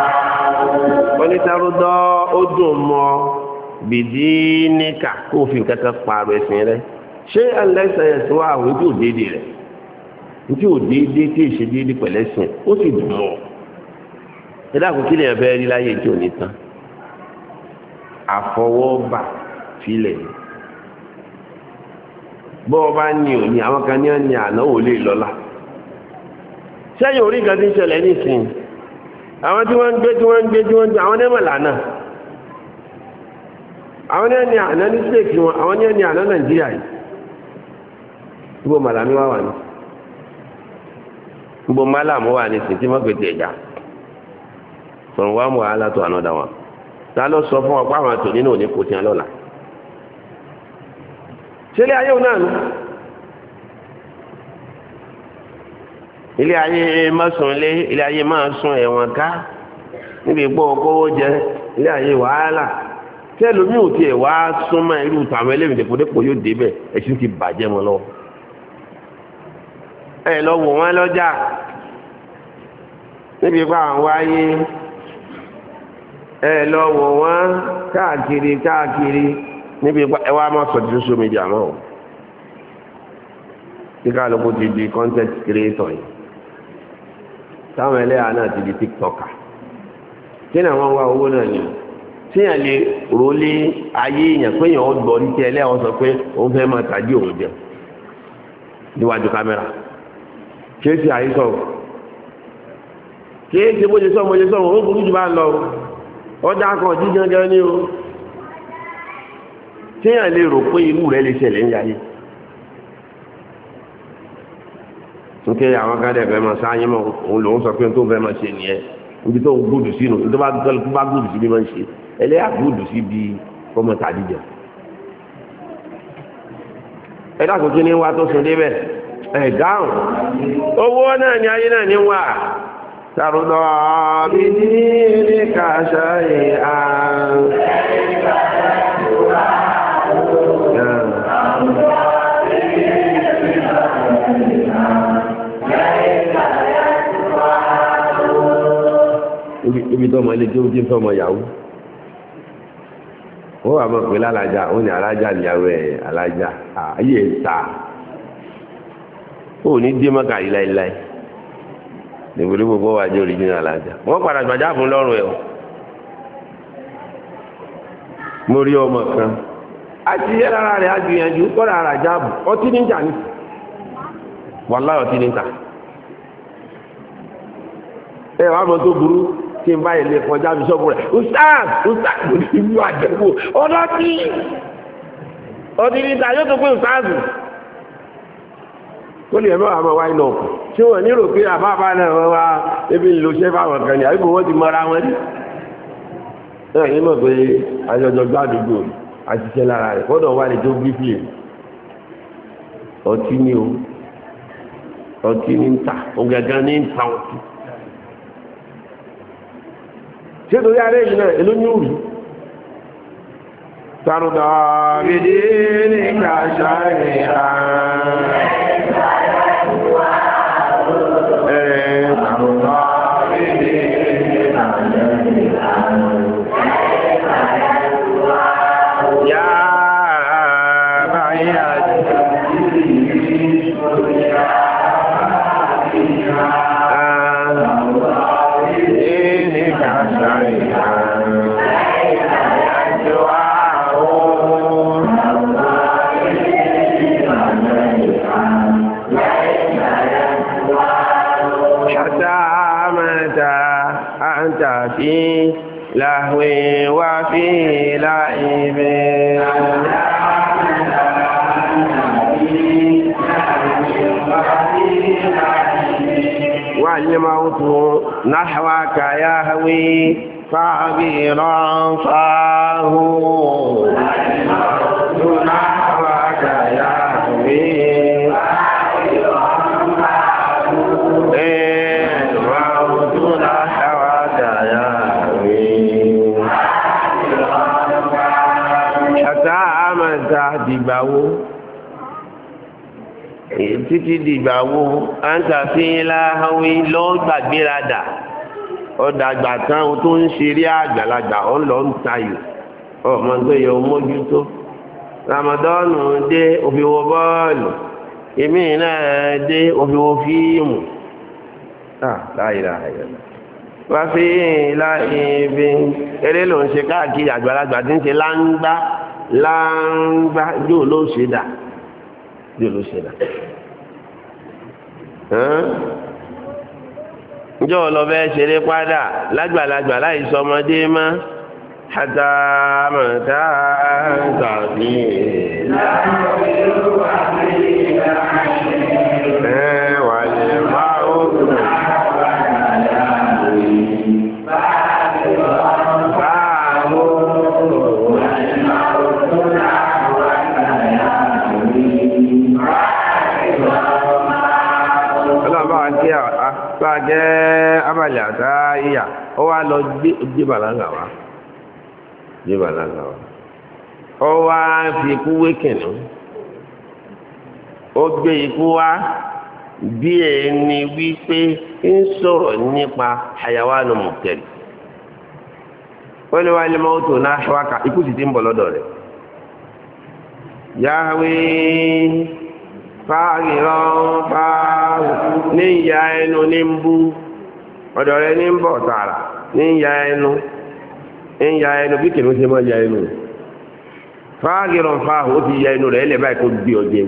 ولترضى أدمى بدينك كوفي كتفعل اسمه ṣé ẹlẹ́sẹ̀ ẹ̀sùn wà àwọn ojú òdédé rẹ̀ ojú òdédé tí èṣe dédé pẹ̀lẹ́sìn ó sì dùn mọ́ ẹ̀dá kò kí lè fẹ́ rí láyé tí ò ní tán àfọwọ́bà filẹ̀ bọ́ ọba ní òní àwọn kan ní ọ̀ní àná ò lè lọ́la sẹ́yìn orí kan tí ń ṣẹlẹ̀ nísìnyí àwọn tí wọ́n ń gbé àwọn ẹ̀mọ̀ lànà àwọn ẹni àná ní stéèkì wọn àwọn ẹni àná Nàìjíríà yìí gbogbo màlámi wà ní gbogbo málàmù wà ní sèǹtì mọ́pẹ̀tì ẹ̀já from one wàhálà to another one ta ló sọ fún ọ pé àwọn àtò nínú òní kò tiẹ̀ lọ́la sílé ayé òun náà nù ilé ayé mọ́sùnlé ilé ayé máa sún ẹ̀wọ̀n ká níbi ìgbọ́ ọkọ́wọ́ jẹ ilé ayé wàhálà tẹ́lómi ò tiẹ̀ wá súnmọ́ irú tàwọn ẹlẹ́mìí dẹ́pọ̀dẹ́pọ̀ yóò débẹ̀ ẹ̀sìn ti bàjẹ́ mọ́ lọ́wọ́ ẹ lọ wò wọn lọ́jà níbi pa àwọn wáyé ẹ lọ wò wọn káàkiri níbi pa ẹ wá má sọ ti social media mọ́ o kí kálukú ti di content creator yìí táwọn ẹlẹ́yà náà ti di tiktoker kí ni àwọn wá owó náà ni tíyàn lè rólé ayé èèyàn pé èèyàn ó gbọ́ ní tí ẹlẹ́yà wọn sọ pé òun fẹ́ máa tàdí òun jẹ níwájú kámẹ́rà kéèsì àyíṣọ́ kéèsì bóje sọ ó burú jù bá lọ ọjà kan jíjẹjẹ ní o tíyàn lè rò pé irú rẹ̀ lè ṣẹlẹ̀ ń yáyé nítorí àwọn kan dẹ̀ fẹ́ máa sáyé mọ́ òun lòun sọ pé tó fẹ́ máa ṣe nìyẹn níbi tó gbódù sínú tó bá gbódù sí bí máa ń ṣe ẹlẹ́yà gbódù sí bí fọmọ tàdíjẹ ẹ dákun kí ni wá tó sun débẹ̀ ẹ̀dáhùn owó náà ni ayé náà ní wà tàrùdọ̀ bí ní kàṣà ìhàn ibi tó mọ̀ ilé tí ó jí fọ́mọ yàwó ó wà mọ̀ pé lálájá ó ní alájá ìyàwó ẹ̀ alájá ayé ìta ó ní dé mọ́kà yìí láìláì nígbèrè gbogbo wà jẹ́ original alájà wọ́n padà gbàjá fún lọ́rùn ẹ̀ mo rí ọmọ kan àti yẹ́ lára rẹ̀ agbìyànjú kọ́ra ara jáàbù ọtí níjà ní wàláhì ọtí níjà ẹ wàá mọ tó burú tí n bá ilé kọjá bí sọ́kùn rẹ̀ ustaz kò ní ìlú àjẹkù ọtí níjà yóò tó pé ustaz tó lè mọ́ àmọ́ wáyé náà tí wọ́n ní rò pé àbábá náà wọ́n wá ebi ń lo ṣẹ́ fáwọn kan ní àbíkò wọ́n ti mọ́ra wọn ní náà ní mọ̀ pé àjọjọ gbádùgbò àṣìṣẹ́ lára rẹ̀ kọ́dọ̀ wà ní tó bífì ọtí ní o ọtí ní ń ta ògàgán ní ń ta ọtí ṣé torí arẹ́ yìí náà èló ní òrì tàrùdà gèdè ní kàṣà rẹ̀ ààrẹ في لهو وفي لعب والموت نحوك يهوي فعبيرا فاه والموت نحوك يهوي dìgbàwó títí dìgbàwó à ń tàfin láhàwí lọ gbàgbéradà ọ̀dàgbà tán o tó ń ṣeré àgbàlagbà ó lọ ń tayò ọmọ tó yẹ o mójútó ramadanu dé òfin wo bọ́ọ̀lù èmi náà dé òfin wo fíìmù láìláì wá sí láìbí eré ló ń ṣe káàkiri àgbàlagbà tí ń ṣe láńgbá yóò ló ṣe dà ǹjọ́ ọlọ́bẹ̀ ṣeré padà lágbàlagbà láì sọmọdé mọ́ àtàmọ̀tà tàbí wà lè máa ó jẹ́ abàlẹ̀ àtà ìyà ó wá lọ gbé bàlágà wá ó wá fi ikú wé kìnnú ó gbé ikú wá bí ẹni wípé ń sọ̀rọ̀ nípa hayawanu mọ̀tẹ́lì ó ní wá ilé mọ́tò náà ṣọ́wáka ikú sì ti ń bọ̀ lọ́dọ̀ rẹ̀ yáwé fáàrìrán ní ìyá ẹnu ní ń bú ọ̀dọ̀ rẹ̀ ní ń bọ̀ tààrà ní ìyá ẹnu bí kìnnú ṣe mọ́ ìyá ẹnu fáàrìrán fáàrù ó ti ìyá ẹnu rẹ̀ ilẹ̀ báyìí kó gbé ọjẹ́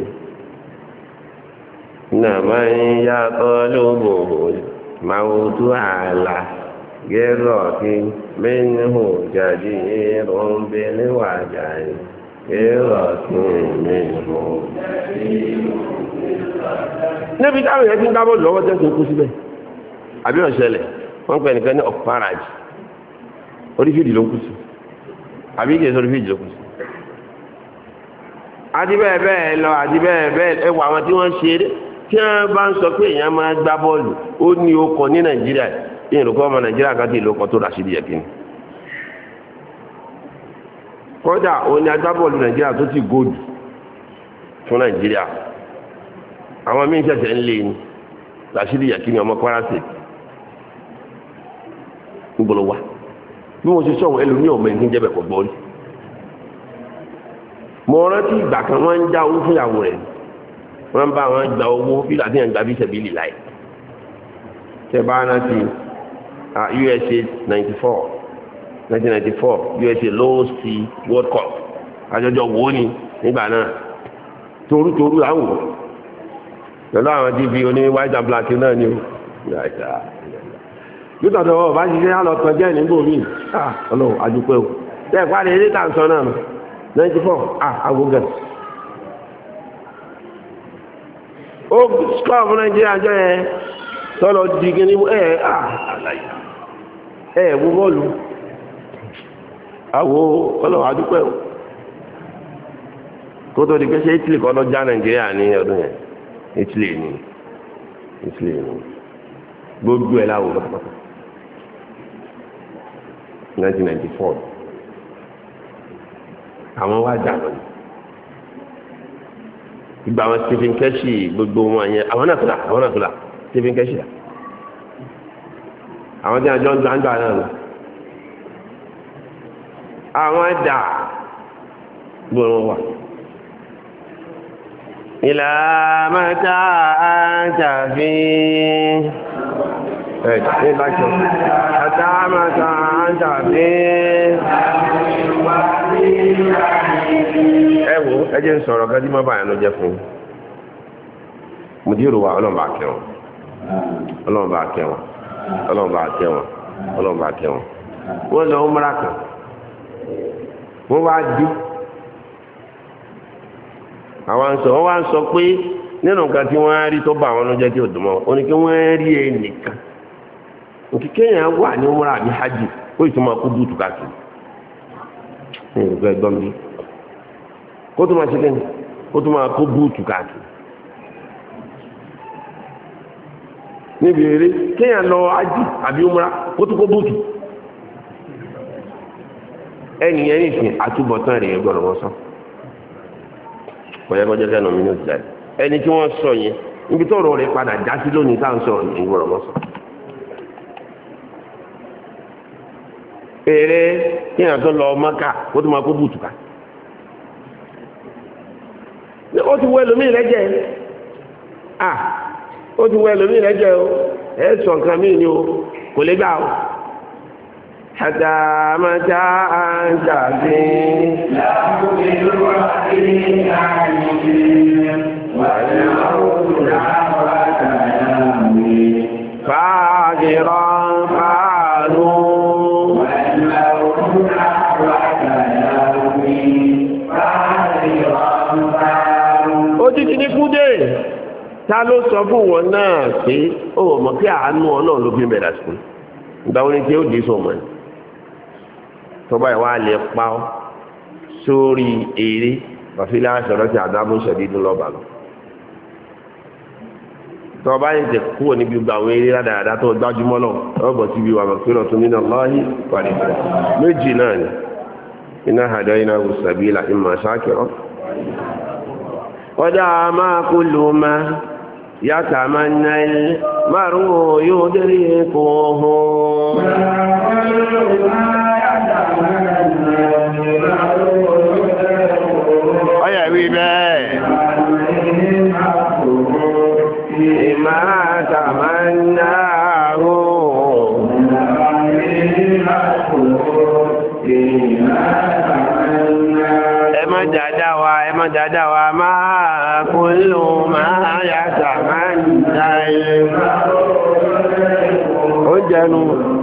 nàmá ń yá ọlọ́bọ̀ màwùtú àlà gẹ́rọ̀ kí mẹ́nu jáde ẹ̀rọ ń bẹ níwájà yìí níbi táwọn èèyàn ti ń dábọ̀ lọ́wọ́ tẹ́ tó kú síbẹ̀ àbí ọ̀ṣẹlẹ̀ wọ́n pẹ̀ nìkan ní ọ̀párajì orífìdì ló kú sí àbí kìí sọ orífìdì ló kú sí àti bẹ́ẹ̀ bẹ́ẹ̀ lọ àti bẹ́ẹ̀ bẹ́ẹ̀ ẹwà àwọn tí wọ́n ṣe tí wọ́n bá ń sọ pé èèyàn máa gbá bọ́ọ̀lù ó ní okọ̀ ní Nàìjíríà ìrìnkọ́ ọmọ Nàìjíríà kan tí ìlú ọkọ̀ tó Rashidi Yekini kódà òun ni agbábọ́ọ̀lù Nàìjíríà tó ti góòdù fún Nàìjíríà àwọn míín ṣẹ̀ṣẹ̀ ń lé ní Rashidi Yekini ọmọ Kwara State nígbòlò wá bí wọ́n ṣe sọ̀rọ̀ ẹlòmíì ọmọ ẹni jẹ́ bẹ̀kọ̀ gbọ́rí mo rántí ìgbà kan wọ́n ń já owó fún ìyàwó rẹ̀ wọ́n ń bá wọn gba owó bí láti yàn gba bí sẹ̀bílì láì tẹ́ bá rántí USA 1994 USA Low Sea World Cup àjọjọ wo ni nígbà náà torútorú àwò pẹ̀lú àwọn tv oní white and black náà ni ó nígbà tó wọ́n bá ṣiṣẹ́ àlọ́tọ̀ jẹ́ nígbò mí ọlọ́run àdúpẹ́ o tẹ́ ìpàdé ilé tàǹsán náà 94 agogan ó skọ́ fún Nàìjíríà jẹ́ ẹ tọ́lọ dìgẹ́ ní wo bọ́ọ̀lù àwọ ọlọ́run àdúpẹ́ o kó tó di pé ṣe Italy kọ́ lọ já Nàìjíríà ní ọdún yẹn Italy ni gbogbo ẹ̀ láwọ̀ pátápátá 1994 àwọn wá jà lọ ìgbà àwọn Stephen Keshi gbogbo wọn yẹn àwọn náà tó là Stephen Keshi là àwọn tí a jọ ń gbà náà lọ àwọn ẹ̀dà gbọ́n wà ìlà mẹ́ta àjàfí ní láti àtàmàtà àjàfí ẹwò ẹjẹ́ ń sọ̀rọ̀ gẹ́gẹ́ mọ́ báyìí ló jẹ́ fún mùdírù wa ọlọ́mbà kẹwọn wọ́n lọ múra kan wọ́n wá dé wọ́n wá ń sọ pé nínú nǹkan tí wọ́n rí tó bá àwọn ọlọ́jọ́ tí ò dùn mọ́ ó ní kí wọ́n rí ẹnìkan òkìkéyàn wà ní múra àbí hajj ó ì tó máa kó búùtù káàkiri ní ìrùkọ ẹgbọ́n mi kó tó máa ṣe kẹ́ni kó tó máa kó búùtù káàkiri níbi eré kéèyàn lọ hajj àbí múra kó tó kó búùtù ẹnìyẹn nìsín àtúbọ̀tán rẹ̀ gbọ́dọ̀ wọ́n sọ kọ̀yẹ́kọ́jọ́ sẹ́nu mi ní òtítà ẹni tí wọ́n sọ yẹn níbi tó ọ̀rọ̀ rẹ̀ padà já sí lónìí tá à ń sọ̀rọ̀ ní gbọ́dọ̀ wọ́n sọ. eré kéèyàn tó lọ Mọ́kà kó tó máa kó bùtù ká ó ti wọ ẹlòmíì lẹ́jẹ̀ ó ti wọ ẹlòmíì lẹ́jẹ̀ o ẹ̀ sọ nǹkan míì ni o kò lè gbà o. حتى متى أنت فيه لا تؤمن وحيد عنهم والموت دعوة يومي فاجرا فعلوا والموت دعوة يومي فاجرا فعلوا ó ti ní kúdé ta ló sọ fún wọn náà pé ó mọ̀ pé àánú Ọlọ́run ló fi bẹ̀rẹ̀ sí ìgbà wọn ni tí ó dé sọmọ ẹ̀ tọ́ba ìwà lè pa ọ́ sórí eré wàfíìlà àṣọ̀rọ̀ tí àdámú ṣẹ̀dídún lọ́ba lọ. tọ́ba yìí tẹ̀ kúrò níbi gbogbo àwọn eré rádaràdá tó gbájúmọ́ náà ọgbọ̀n síbi wà mọ̀kúrọ̀ tó nínú lọ́hìn pàdé méjì náà ni iná àdá iná wùsàbílà ìmọ̀ ṣáàkìrọ̀. ọjà máa kú ló máa yàtà máa ń ná ilé márùn-ún yóò dérí kó hàn. ọyà wí bẹ́ẹ̀ ìmá tàmánáhù ẹ má dáadáa wa máa kúlù máa yà tàmánáhù ó jẹnu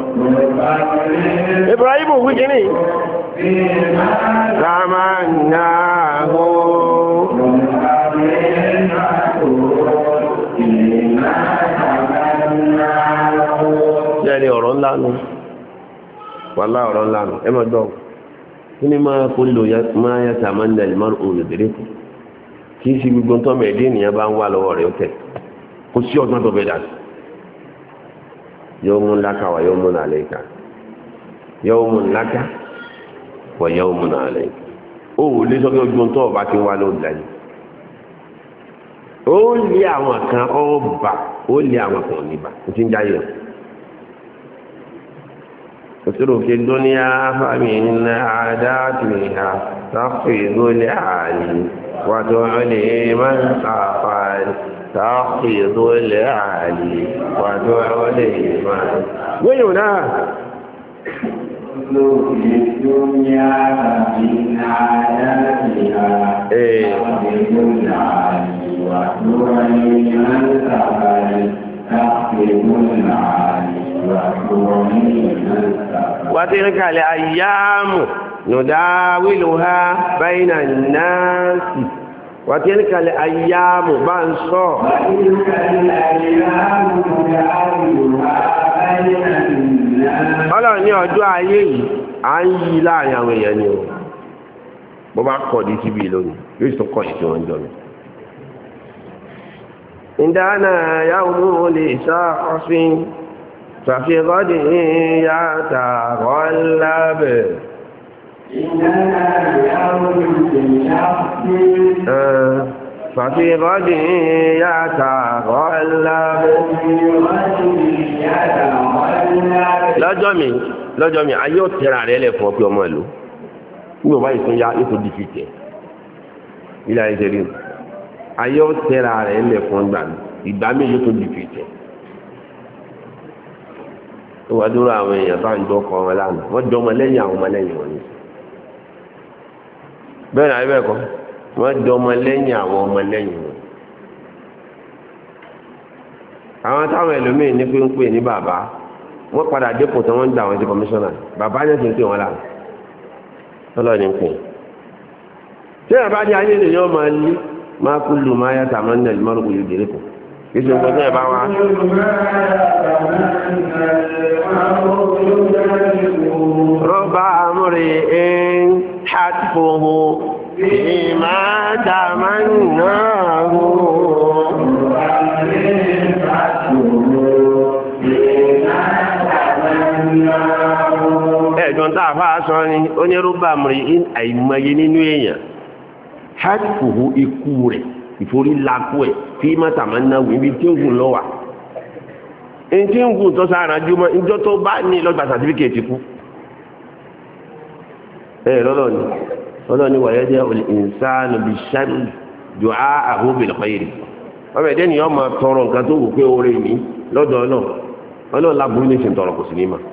Ibrahim wíkíní tàmánáhù jẹ́rìí ọ̀rọ̀ ńlá nù wàlá ọ̀rọ̀ ńlá nù ẹ máa gbọ́ kí ni máa kó lò máa yá tàmánà ìmọ̀ràn olùdílé kù kì í ṣe gbogbo tó mẹ́ẹ̀dé ènìyàn bá ń wà lọ́wọ́ rẹ̀ ó tẹ̀ kò sí ọ̀gbọ́n tó bẹ̀ dà sí yawmun laka wa yawmun alayka yawmun laka wa yawmun alayka ó lè sọ pé ojú tó ọba ti wá ló dání ó lé àwọn kan ọba ó lé àwọn kan níbà ó ti ń jáyé اترك الدنيا فمن عاداتها تخفض العالي وتعلي من خافت تخفض العالي وتعلي من وينا الدنيا فمن عاداتها تخفض العالي وتعلي من خافت تخفض العالي وتلك الأيام نداولها بين الناس وتلك الأيام بانصو وتلك الأيام نداولها بين الناس Ọlọ́run ní ọjọ́ ayé yìí à ń yí láàrin àwọn èèyàn ni o bó bá kọ̀ dí síbi lónìí yóò tún kọ̀ ìṣẹ́ wọn jọ mi. ìdáná yàwó mú lè sá ọ̀sìn ففي غده يتغلب ففي غده يتغلب lọ́jọ́ mi ayé ò tẹ́ra rẹ̀ lẹ̀ fún ọ pé ọmọ ìlú nígbà báyìí tún yá yóò tó di fìtẹ̀ ilé ayé tẹ́lẹ̀ ayé ò tẹ́ra rẹ̀ lẹ̀ fún ìgbà mi yóò tó di fìtẹ̀ tó wá dúró àwọn èèyàn bá ń jọ kọ wọn lánàá wọ́n jọ ọmọ lẹ́yìn àwọn ọmọ lẹ́yìn wọn ni bẹ́ẹ̀ náà ibẹ̀ kọ́ wọ́n jọ ọmọ lẹ́yìn àwọn ọmọ lẹ́yìn wọn. àwọn táwọn ẹlòmíín ní pé ń pè ní bàbá wọ́n padà dépò tí wọ́n ń gbà wọ́n sí kọmíṣánná bàbá yẹn ti ń pè wọ́n lára ọlọ́ọ̀ni ń pè tí ẹ̀ bá di ayé lè yọ máa lé máa kú lù máa yàtà máa ń nà ìmọ̀ràn kò yóò dérè kù kí ṣe nǹkan tí ẹ̀ bá wá. rọ́bà amúre ń hàtìfòhò ìmá tàmánàhù. ẹ̀gbọ́n tá a fà sọ ni onírúbà amúre ń àìmọye nínú èèyàn hàtìfòhò ikú rẹ̀ ìforí lakú ẹ̀ tí mọ́tàmá náà wù ibi tí ń gùn lọ́wà ẹni tí ń gùn tó sára jùmọ́ ìjọ tó bá ní lọ́gbà sàtífíkẹ̀tì kú lọ́lọ́ni wàyẹ́ jẹ́ ìsánu bí sáré jù á àhóbìnrin kọ́yìrì ọmọ ẹ̀dẹ́ ni ọmọ tọrọ nǹkan tó wù pé oore mi lọ́dọ̀ ọlọ́run láburú ní ìsìntọrọ kò sí ní mà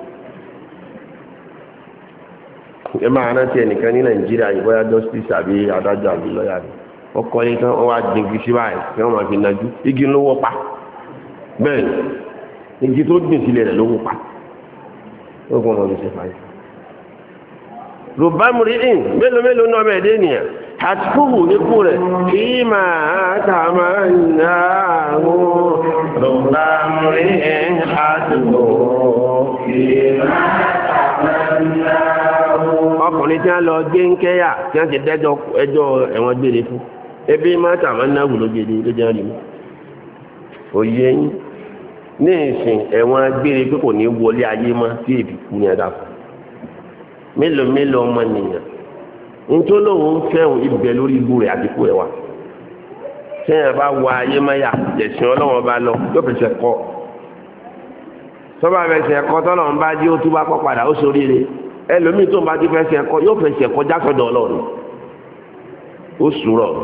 ẹ máa rántí ẹnìkan ní Nàìjíríà ìbọ́yá justice àbí adájọ́ àbí lọ́yà rẹ̀ ọkọ̀ yìí tán wọ́n wá dìgbì sí báyìí kí wọ́n máa fi nájú igi ló wọ́ pa bẹ́ẹ̀ igi tó gbìn sílẹ̀ rẹ̀ ló wọ́ pa ó kọ́ wọn ló ṣe fàáyì. rùbámùrí ìn mélòó náà bẹ́ẹ̀ dé nìyẹn àtúkùhù nípò rẹ̀ kí máa tà máa ń ná àwọn rùbámùrí ìn àtúkùhù kí máa tà máa ń ná àwọn. ọkùnrin tí wọ́n lọ gbé ń kẹ́yà tí wọ́n ti dẹ́jọ́ ẹjọ́ ẹ̀wọ̀n gbére fún ebi mata máa ń náwó lógede ló jẹ́ àríwá òye yín ní ìsìn ẹ̀wọ̀n agbére pé kò ní wọlé ayé mọ́ tí èbí kú ní ẹ̀dá fún mélòó ọmọ nìyàn nítorí òun fẹ́hùn ibẹ̀ lórí ibu rẹ̀ àti kú ẹ̀ wá sẹ́yìn bá wọ ayé mọ́yà ẹ̀sìn ọlọ́wọ́n bá lọ yóò fẹsẹ̀ kọ́ tọ́ba fẹsẹ̀ kọ́ tọ́lọ́wọ́n bá dé ó túbá kọ́ padà ó soríire ẹlòmíì tó ń bá ti fẹsẹ̀ kọ́ yóò fẹsẹ̀ kọ́ jásọ̀dọ̀ ọlọ́run ó sùúrọ̀.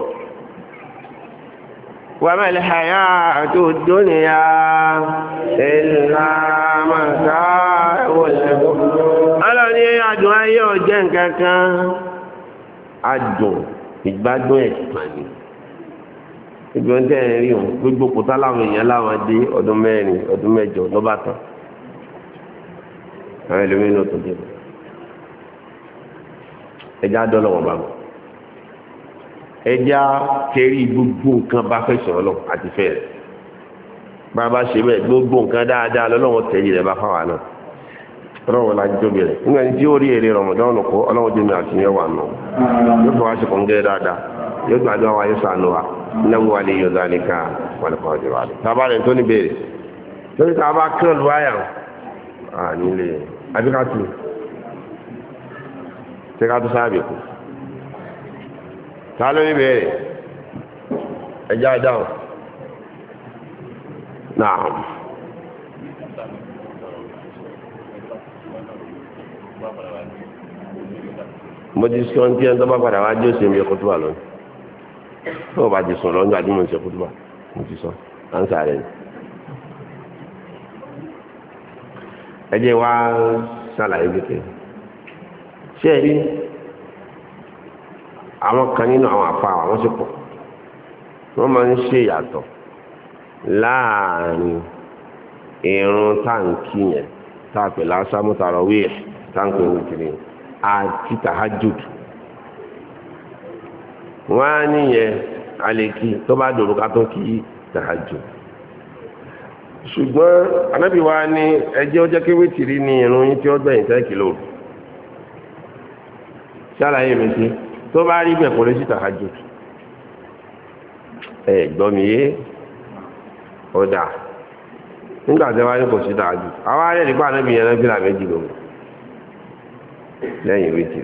وما الحياة الدنيا إلا متاع الغرور Ọlọ́run ní adùn ayé ò jẹ́ nǹkan kan adùn ìgbádùn ẹ̀sán ni ibi wọn tẹ́ ẹ̀ rí wọn gbogbo kòtà láwọn èèyàn láwọn dé ọdún mẹ́rin ọdún mẹ́jọ lọ́ba tán àwọn ẹlòmíràn náà tó dé ẹja dọ́lọ́ wọn bá wọn ẹja kẹrí gbogbo nǹkan bá fẹ́ sọ̀rọ̀ lọ àti fẹ́ rẹ̀ bàbá ṣe bẹ́ẹ̀ gbogbo nǹkan dáadáa lọ́wọ́ tẹ̀lé rẹ̀ bá fáwọn náà ọlọ́wọ́ la jóbi rẹ̀ nígbà tí ó rí èrè Ramadan kó ọlọ́wọ́ jẹ́mi àti yẹn wà nù yóò fọwọ́ ṣe kàn gẹ́ dáadáa yóò gbàdúrà wáyé sànù wa náwó wa lè yọ dáníkà wọn kọ́ ọjọ́ wa. tábà rẹ̀ tó ní béèrè lórí tábà kírọ̀lù wáyà nílé abíkátù tẹ́kátù sáàbì kù ta ló ní béèrè ẹjá dáhùn náà. mo ti sọ ní ẹni tó bá padà wá jẹ́ òsèǹbí ẹ̀kọ́ tó wà lọ́nà tó o bá ti sùn lọ́nà àdúgbò ìṣẹ́kù tó wà mo ti sọ ánsà rẹ̀ ni. ẹ jẹ́ wá ṣàlàyé kékeré ṣé ẹ rí àwọn kan nínú àwọn àfa àwọn sì pọ̀ wọ́n máa ń ṣe ìyàtọ̀ láàrin ìrun táǹkì yẹn táàpẹ̀ lásàmú tàràwíì táǹkì wìtìrì àti tàhájùd wọ́n á níyẹn àlèkí tó bá dòrò ká tó kí tàhájùd ṣùgbọ́n anábì wa ní ẹjẹ́ ọjọ́ kí wìtìrì ní ìrun yín tí ó gbẹ̀yìn tẹ́kì lóru ṣàlàyé mi sí tó bá rí bẹ̀ kò lè sí tàhájùd gbọ́ mi yé ọ̀dà nígbà tí wáyé kò sí tàhájùd àwọn ará ìdíkọ́ anábì yẹn náà fìlà méjì lóru lẹ́yìn wíjì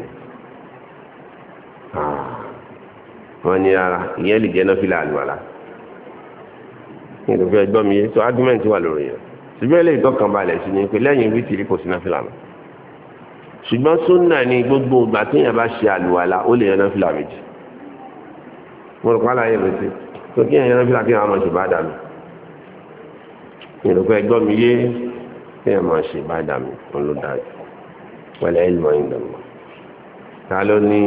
wọ́n ní ara ìyẹn lè jẹ́ náà fìlà àlùwàlá ní ìdòfẹ́ gbọ́ mi yé tó ágúmẹ̀ntì wà lórí yẹn ṣùgbọ́n ilé ìtọ́kàn balẹ̀ sí ni pé lẹ́yìn wíjì kò sí náà fìlà mọ́ ṣùgbọ́n súnà ní gbogbo ìgbà téèyàn bá ṣe àlùwàlá ó lè yẹn náà fìlà méjì mo rò pálá yẹn lọ́sẹ̀ tó kí yẹn náà fìlà kí wọ́n máa ṣe bá dànù ní ìdòfẹ́ gbọ́ mi yé kí wọ́n máa ṣe bá dànù olùdájú wọlé ilmọ̀ ìdàmọ̀ ta ló ní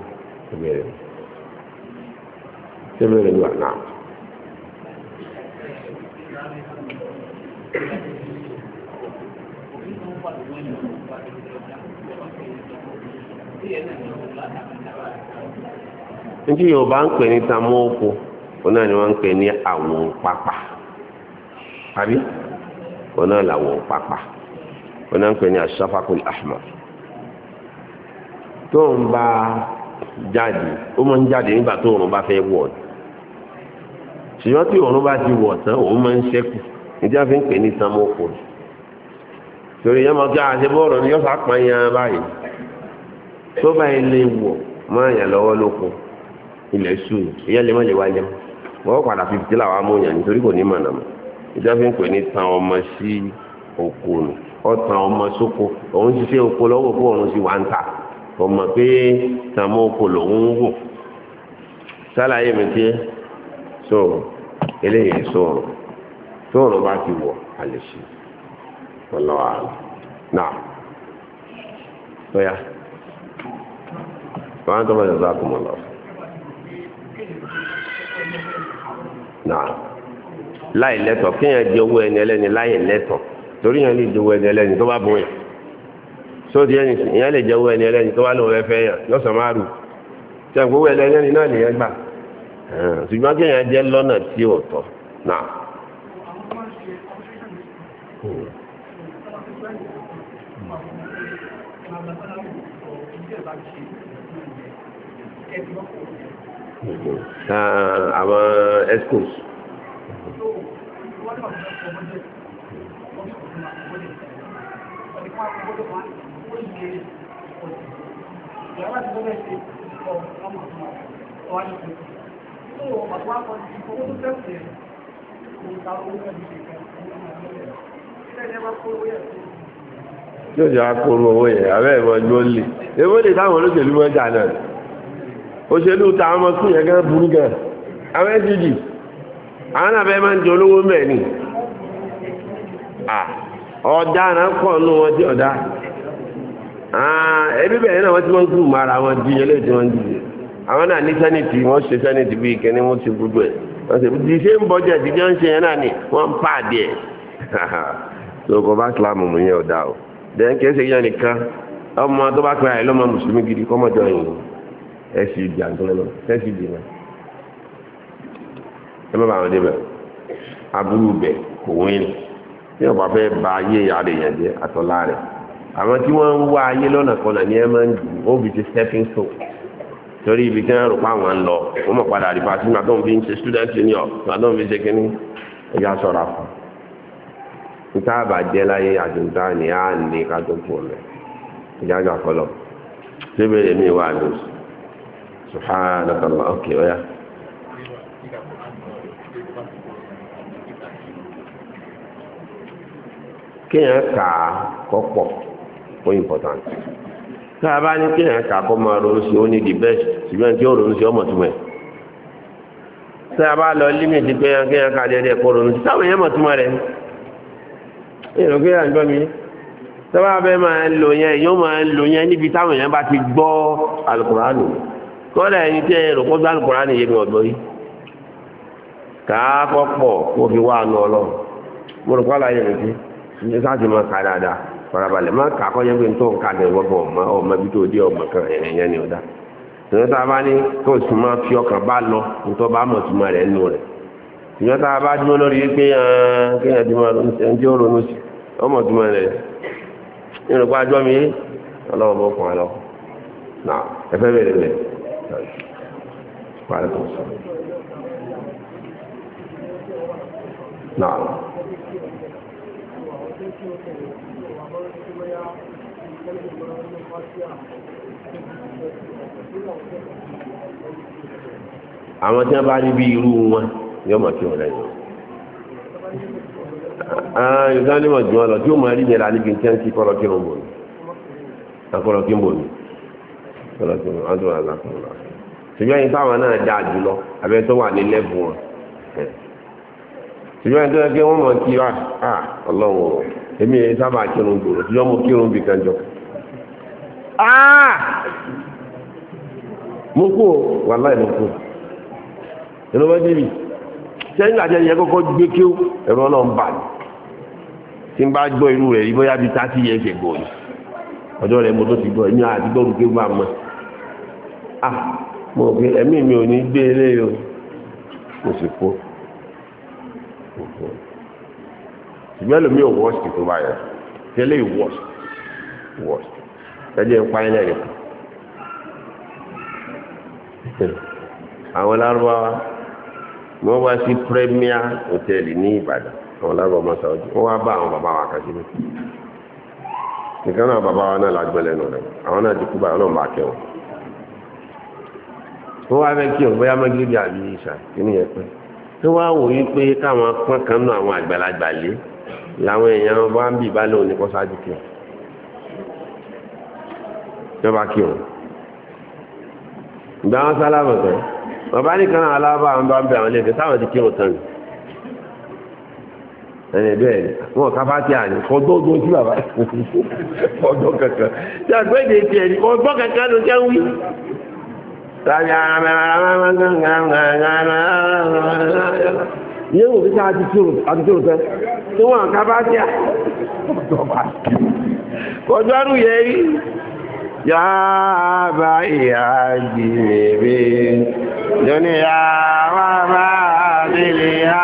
ìbéèrè wà náà. Níbi Yorùbá ń pè ní tamóoko òun náà ni wọ́n ń pè ní àwọn pápá àbí òun náà làwọn pápá òun náà ń pè ní asafakul ahmar tó ń bá jáde ó máa ń jáde nígbà tó òun bá fẹ́ wọ̀ ṣùgbọ́n tí òun bá ti wọ̀ tán òun máa ń ṣẹ́kù níjà fi ń pè ní tamóoko torí yẹn máa kí àṣẹ bọ́ọ̀rọ̀ ni yóò fà pààyàn báyìí tó báyìí lè wọ̀ máa yàn lọ́wọ́ lóko ilẹ̀ sùn ìyá lè má lè wáyé wọ́n padà fi fìtílà wa mú yàn nítorí kò ní mọ̀nà mọ́ ìjọba fi ń pè ní tan ọmọ sí oko nù ọ̀tàn ọmọ sóko òun ti ṣe oko lọ́wọ́ kó òun sì wá ń tà ọmọ pé tan mọ́ oko lòun ń wò sálàyé mi tiẹ́ so eléyìí sọ̀rọ̀ sọ̀rọ̀ bá ti wọ̀ àlè sí ọlọ́wà náà lọ́yà wọ́n á tọ́ bá yọ̀ sọ́ àkùmọ̀ lọ. Náà láì lẹ́tọ̀ kéèyàn jẹ owó ẹni ẹlẹ́ni láì lẹ́tọ̀ torí yẹn lè jẹ owó ẹni ẹlẹ́ni tó bá bọ̀ yẹn sóòtì ẹni ìyẹn lè jẹ owó ẹni ẹlẹ́ni tó bá lóun fẹ́ yàn lọ́sàn-án máa rù tí a gbowó ẹni ẹlẹ́ni náà nìyẹn gbà ṣùgbọ́n kéèyàn jẹ lọ́nà tí ò tọ́ náà. Àwọn escos yóò jẹ́ akóró owó yẹn abẹ́ ìwọ̀n ló lè ewé lè táwọn olóṣèlú mọ́jà náà òṣèlú ta ọmọ sún yẹn gẹ́gẹ́ burú gan àwọn SGD àwọn àbẹ́ máa ń jẹ olówó mẹ́ni ọ̀daràn pọ̀ nù wọn tí ọ̀dá ẹbí bẹ̀rẹ̀ náà wọ́n ti máa ń kú mara wọn di ẹlẹ́yìn tí wọ́n ń dìde àwọn náà ní sẹ́nìtì wọ́n ṣe sẹ́nìtì bíi kẹ́ni wọ́n ti gbogbo ẹ̀ wọ́n ṣe di ṣé ń bọ́jà tí wọ́n ń ṣe yẹn náà ni wọ́n ń pàdé ẹ̀ tó kọ́ bá kílámù mú yẹn ọ̀dà o dẹ́n kí ẹ ṣe yẹn nìkan ọmọ tó bá pẹ́ àìlọ́mọ mùsùlùmí gidi kọ́mọjọ yìí ẹsì ìdí àtúnlẹ̀ ẹsì ìdí náà ẹ má bàa wọn débẹ̀ aburú bẹ̀ kò wọ́n ní tí wọ́n bá fẹ́ ba ayé ìyá rẹ̀ yẹn jẹ́ àtọ́lá rẹ̀ àwọn tí wọ́n ń wá ayé lọ́nà kan náà ní ẹ máa ń dùn ó fi ti stepping stone torí ibi tí wọ́n rò pa àwọn ń lọ wọ́n mọ̀ padà rí pàṣẹ nígbà tó ń fi ń ṣe student senior nígbà tó ń fi ṣe kínní ẹ̀yà sọ̀rọ̀ fún níta àbàjẹ́ láyé àdúgbò ní á ní ká tó kù ọ̀lẹ̀ ìjájà kọlọ̀ síbẹ̀ èmi wà lóṣù subhanaka Allah okay oya kéèyàn kà á kọ́pọ̀ ó important tá a bá ní kéèyàn kà á kọ́ máa ronú sí ó ní the best ṣùgbọ́n tí ó ronú sí ọmọ túmọ̀ ẹ̀ tá a bá lọ límìtì pé kéèyàn kà á dẹ́dẹ́ kọ́ ronú sí táwọn èèyàn mọ̀ túmọ̀ rẹ̀ èrò kéèyàn gbọ́ mi tọ́wọ́ abẹ́ máa ń lò yẹn yóò máa ń lò yẹn níbi táwọn èèyàn bá ti gbọ́ Al-Qur'ani kọ́lá ẹni tí ẹ̀rọ kó gbá Al-Qur'ani yé mi ọ̀dọ́ yìí kàákọ́ pọ̀ kó fi wá àánú Ọlọ́run mo rò kọ́lá yẹn nìkí ní sáàtì máa ka dáadáa farabalẹ̀ máa kà kọ́ yẹn pé tó ń ka dẹ̀ gbọ́gbọ́ ọmọ ibi tó dé ọmọ kan ẹ̀yẹn ni ọ̀dá ìyẹn tá a bá ní kó sì máa fi ọkàn bá lọ nítorí bá mọ̀ tó máa rẹ̀ nù rẹ̀ ìyẹn tá a bá dúró lórí pé kéèyàn ti máa ronú sí ẹni tí ó ronú sí ọmọ tó máa rẹ̀ nínú pa àjọ mi Ọlọ́run bó kàn án lọ náà ẹ fẹ́ bẹ̀rẹ̀ bẹ̀rẹ̀ náà. Àwọn tí wọ́n bá rí bí irú wọn yóò mọ̀ kí wọ́n lẹ́yìn. Yorùbá ní wọ́n jù wọn lọ tí ó mọ̀ rí yẹn níbi tí wọ́n ti kọ́lọ́ kí wọ́n bò ní. Akọ́lọ́ kí wọ́n bò ní. Kọ́lọ́ kí wọ́n adúlọ̀ àlàkùnrin lọ. Ṣùgbọ́n yìí táwọn náà dáa jù lọ abẹ́ tó wà ní lẹ́bù wọn. Ṣùgbọ́n yìí tó yẹ kí wọ́n mọ̀ kí Ọlọ́run èmi yẹn sábà kírun gbòòrò ṣùgbọ́n mo kírun bì kan jọ. Mo kú o wàláì mo kú. Ẹ̀rọ bá débi sẹ́yìn àti ẹ̀yẹ kọ́kọ́ gbé kí ó ẹ̀rọ náà ń bà ní. tí ń bá gbọ́ irú rẹ̀ rí bóyá bí 30 years ago ni ọjọ́ rẹ̀ mo tó ti gbọ́ ní àdúgbò gbé bá mọ́ mo gbé ẹ̀mí mi ò ní gbé ilé o mo sì kó ṣùgbọ́n lómi ò wọ́ọ̀sì tó bá yẹ tẹ́lẹ̀ wọ́ọ̀sì ẹjẹ́ ń pa ilẹ̀ rẹ̀ àwọn lárúbáwá wọ́n wá sí Premier Hotel ní Ìbàdàn àwọn lárúbáwá máa sọ̀rọ̀ wọ́n wá bá àwọn bàbá wa kan síbẹ̀ nìkan náà bàbá wa náà lágbẹ́lẹ̀ nù rẹ̀ àwọn náà ti kú báyọ̀ náà bá kẹwọn wọ́n wá fẹ́ kí ọ̀gbọ́yá mọ́gírí àbí ìṣà kí ní ẹ̀pẹ́ tó wá wò yí pé káwọn pọ́n kan náà àwọn àgbàlagbà lé làwọn èèyàn bá ń bì bá lóun ní kọ́ sáájú kí wọn jọba kí wọn ìgbà wọn sálábọ̀ tán bàbá nìkan náà alábà àwọn bá ń bẹ àwọn ilé-ẹ̀kẹ́ sáwọn ti kí wọn tán ẹni bẹ́ẹ̀ ni wọn ká bá tí a ní ọdọ́ọdún sí bàbá ọdọ́ kankan tí a gbé de tiẹ̀ ní ọdọ́ kankan ló jẹ́ wí. ìyẹn wò fi sá àti tí o tẹ tí wọn ká bá tí a ọjọ́ àrùn yẹ rí yàrá ìyá jìnnìbí lónìí àwọn bá délé ha.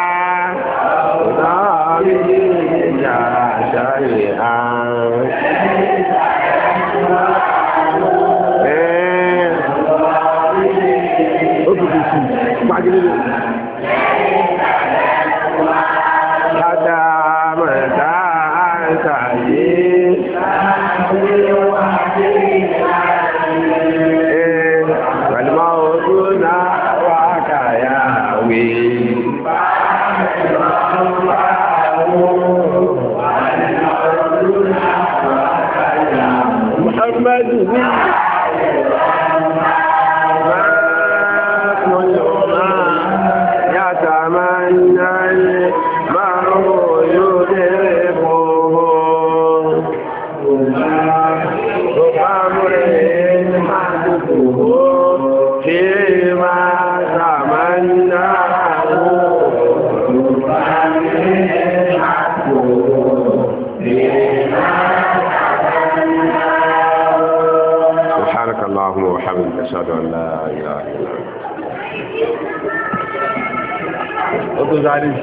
أشهد أن لا إله إلا أنت أتوزع عليه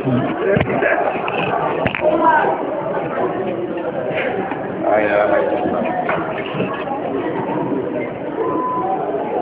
الشيء